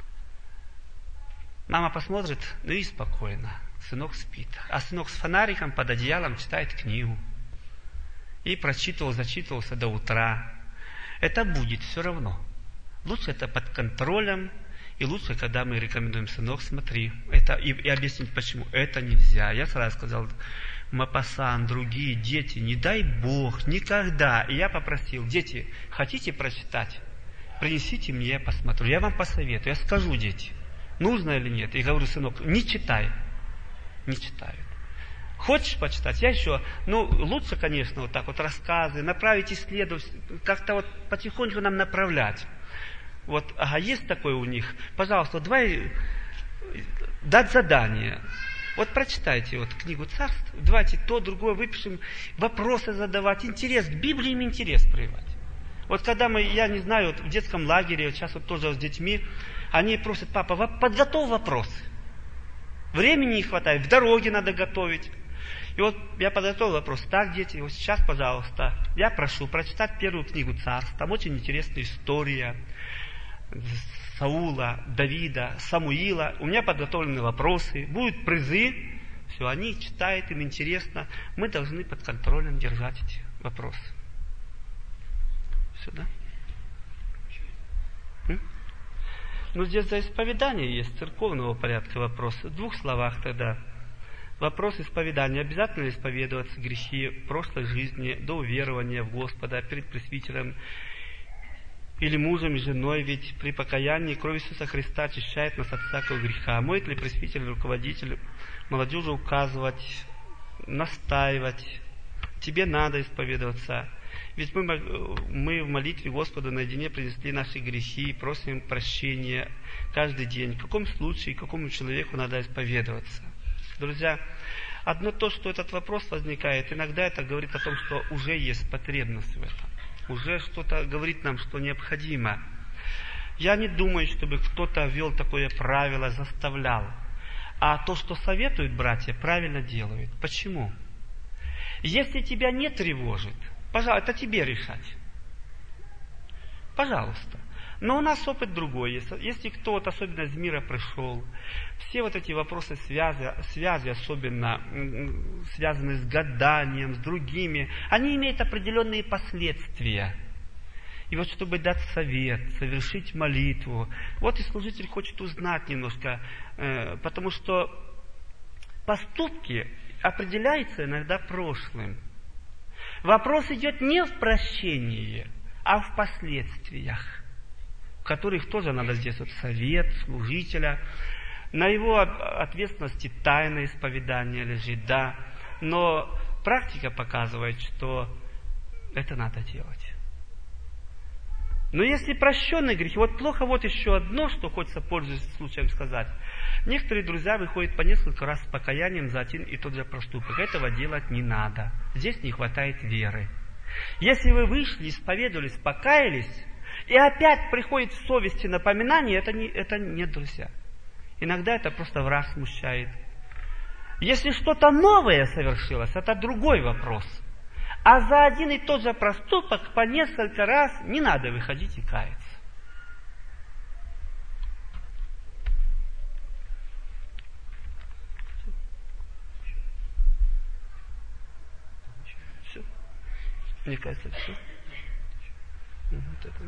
Мама посмотрит, и спокойно. Сынок спит. А сынок с фонариком под одеялом читает книгу. И зачитывался до утра. Это будет все равно. Лучше это под контролем, и лучше, когда мы рекомендуем, сынок, смотри, и объяснить, почему это нельзя. Я сразу сказал, Мапасан, другие дети, не дай Бог, никогда. И я попросил, дети, хотите прочитать? Принесите мне, я посмотрю. Я вам посоветую, я скажу, дети, нужно или нет. И говорю, сынок, не читай. Не читают. Хочешь почитать? Я еще, лучше, конечно, рассказы, направить исследовать, как-то потихоньку нам направлять. Есть такое у них, пожалуйста, давай дать задание. Прочитайте книгу Царств, давайте то, другое выпишем, вопросы задавать, интерес, к Библии им интерес проявлять. Когда я не знаю, в детском лагере, сейчас тоже с детьми, они просят, папа, подготовь вопросы. Времени не хватает, в дороге надо готовить. И я подготовил вопрос. Так, дети, сейчас, пожалуйста, я прошу прочитать первую книгу Царств. Там очень интересная история Саула, Давида, Самуила. У меня подготовлены вопросы, будут призы. Все, они читают, им интересно. Мы должны под контролем держать эти вопросы. Все, да? Ну, здесь за исповедание есть церковного порядка вопросы. В 2 словах тогда. Вопрос исповедания. Обязательно исповедоваться грехи прошлой жизни до уверования в Господа перед пресвитером или мужем и женой, ведь при покаянии кровь Иисуса Христа очищает нас от всякого греха. Может ли пресвитер или руководитель молодежи указывать, настаивать? Тебе надо исповедоваться. Ведь мы в молитве Господу наедине принесли наши грехи и просим прощения каждый день. В каком случае, какому человеку надо исповедоваться? Друзья, одно то, что этот вопрос возникает, иногда это говорит о том, что уже есть потребность в этом. Уже что-то говорит нам, что необходимо. Я не думаю, чтобы кто-то ввел такое правило, заставлял. А то, что советуют братья, правильно делают. Почему? Если тебя не тревожит, пожалуйста, это тебе решать. Пожалуйста. Но у нас опыт другой. Если кто-то, особенно из мира пришел, все вот эти вопросы связи, особенно связанные с гаданием, с другими, они имеют определенные последствия. И вот чтобы дать совет, совершить молитву, вот и служитель хочет узнать немножко, потому что поступки определяются иногда прошлым. Вопрос идет не в прощении, а в последствиях, в которых тоже надо здесь вот совет служителя. На его ответственности тайное исповедание лежит, да, но практика показывает, что это надо делать. Но если прощенные грехи, вот плохо вот еще одно, что хочется, пользуясь случаем, сказать. Некоторые друзья выходят по несколько раз с покаянием за один и тот же проступок. Этого делать не надо. Здесь не хватает веры. Если вы вышли, исповедовались, покаялись, и опять приходит в совести напоминание, это не друзья. Иногда это просто враг смущает. Если что-то новое совершилось, это другой вопрос. А за один и тот же проступок по несколько раз не надо выходить и каяться. Все. Мне кажется, все. Вот это.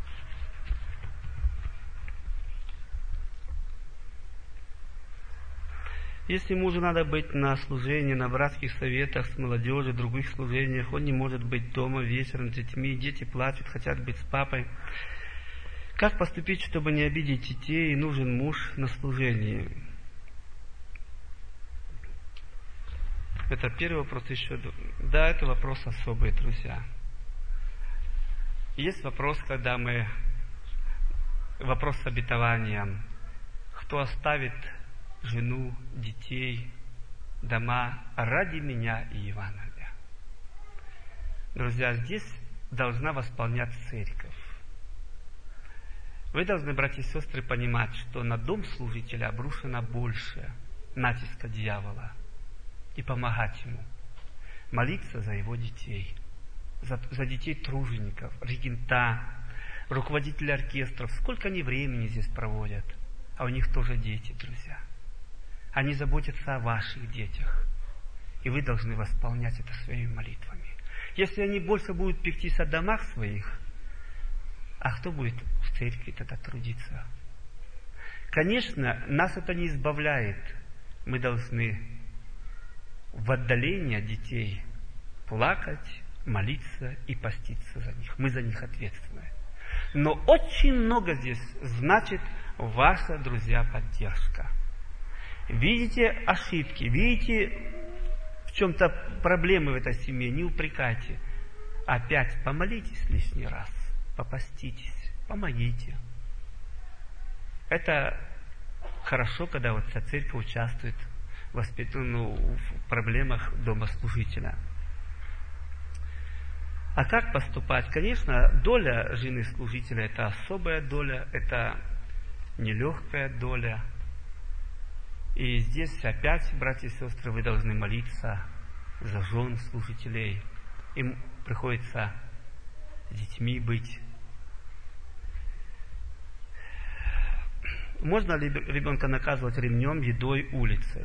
Если мужу надо быть на служении, на братских советах с молодежью, других служениях, он не может быть дома вечером с детьми, дети плачут, хотят быть с папой. Как поступить, чтобы не обидеть детей, и нужен муж на служении? Это первый вопрос еще. Да, это вопрос особый, друзья. Есть вопрос, когда вопрос с обетованием. Кто оставит жену, детей, дома ради меня и Евангелия. Друзья, здесь должна восполнять церковь. Вы должны, братья и сестры, понимать, что на дом служителя обрушено больше натиска дьявола, и помогать ему, молиться за его детей, за детей тружеников, регента, руководителей оркестров. Сколько они времени здесь проводят, а у них тоже дети, друзья. Они заботятся о ваших детях. И вы должны восполнять это своими молитвами. Если они больше будут пектись о домах своих, а кто будет в церкви тогда трудиться? Конечно, нас это не избавляет. Мы должны в отдалении от детей плакать, молиться и поститься за них. Мы за них ответственны. Но очень много здесь значит ваша, друзья, поддержка. Видите ошибки, видите в чем-то проблемы в этой семье, не упрекайте. Опять помолитесь лишний раз, попаститесь, помогите. Это хорошо, когда вот вся церковь участвует в проблемах дома служителя. А как поступать? Конечно, доля жены служителя – это особая доля, это нелегкая доля. И здесь опять, братья и сестры, вы должны молиться за жен служителей. Им приходится с детьми быть. Можно ли ребенка наказывать ремнем, едой, улицей?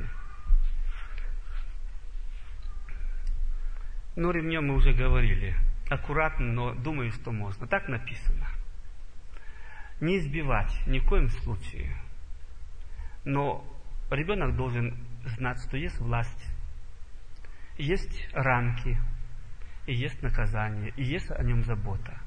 Ну, ремнем мы уже говорили. Аккуратно, но думаю, что можно. Так написано. Не избивать ни в коем случае. Но ребенок должен знать, что есть власть, есть рамки, и есть наказание, и есть о нем забота.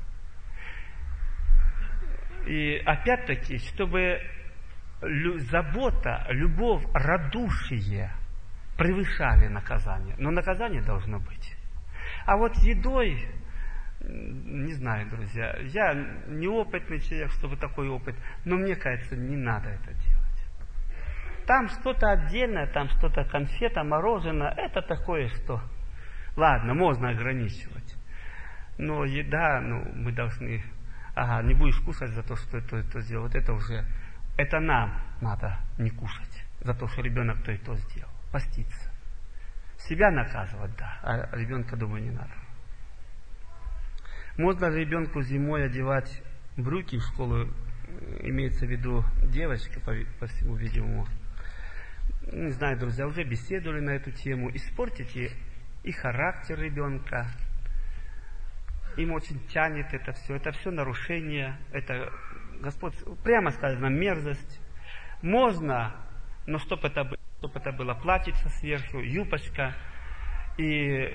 И опять-таки, чтобы забота, любовь, радушие превышали наказание. Но наказание должно быть. А вот едой, не знаю, друзья, я неопытный человек, чтобы такой опыт, но мне кажется, не надо это делать. Там что-то отдельное, там что-то конфета, мороженое, это такое, что... Ладно, можно ограничивать. Но еда, мы должны... не будешь кушать за то, что это сделал. Вот это уже... Это нам надо не кушать за то, что ребенок то и то сделал. Поститься. Себя наказывать, да, а ребенка, думаю, не надо. Можно ли ребенку зимой одевать брюки в школу? Имеется в виду девочка, по всему видимому. Не знаю, друзья, уже беседовали на эту тему. Испортите и характер ребенка. Им очень тянет это все нарушение, это, Господь, прямо сказано, мерзость. Можно, но чтобы это было платьице сверху, юбочка. И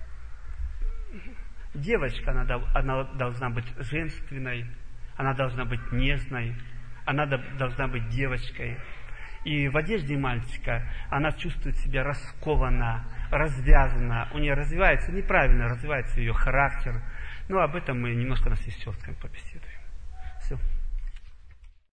девочка, она должна быть женственной, она должна быть нежной, она должна быть девочкой. И в одежде мальчика она чувствует себя раскованно, развязанно, у нее развивается, неправильно развивается ее характер. Об этом мы немножко с сестрами побеседуем.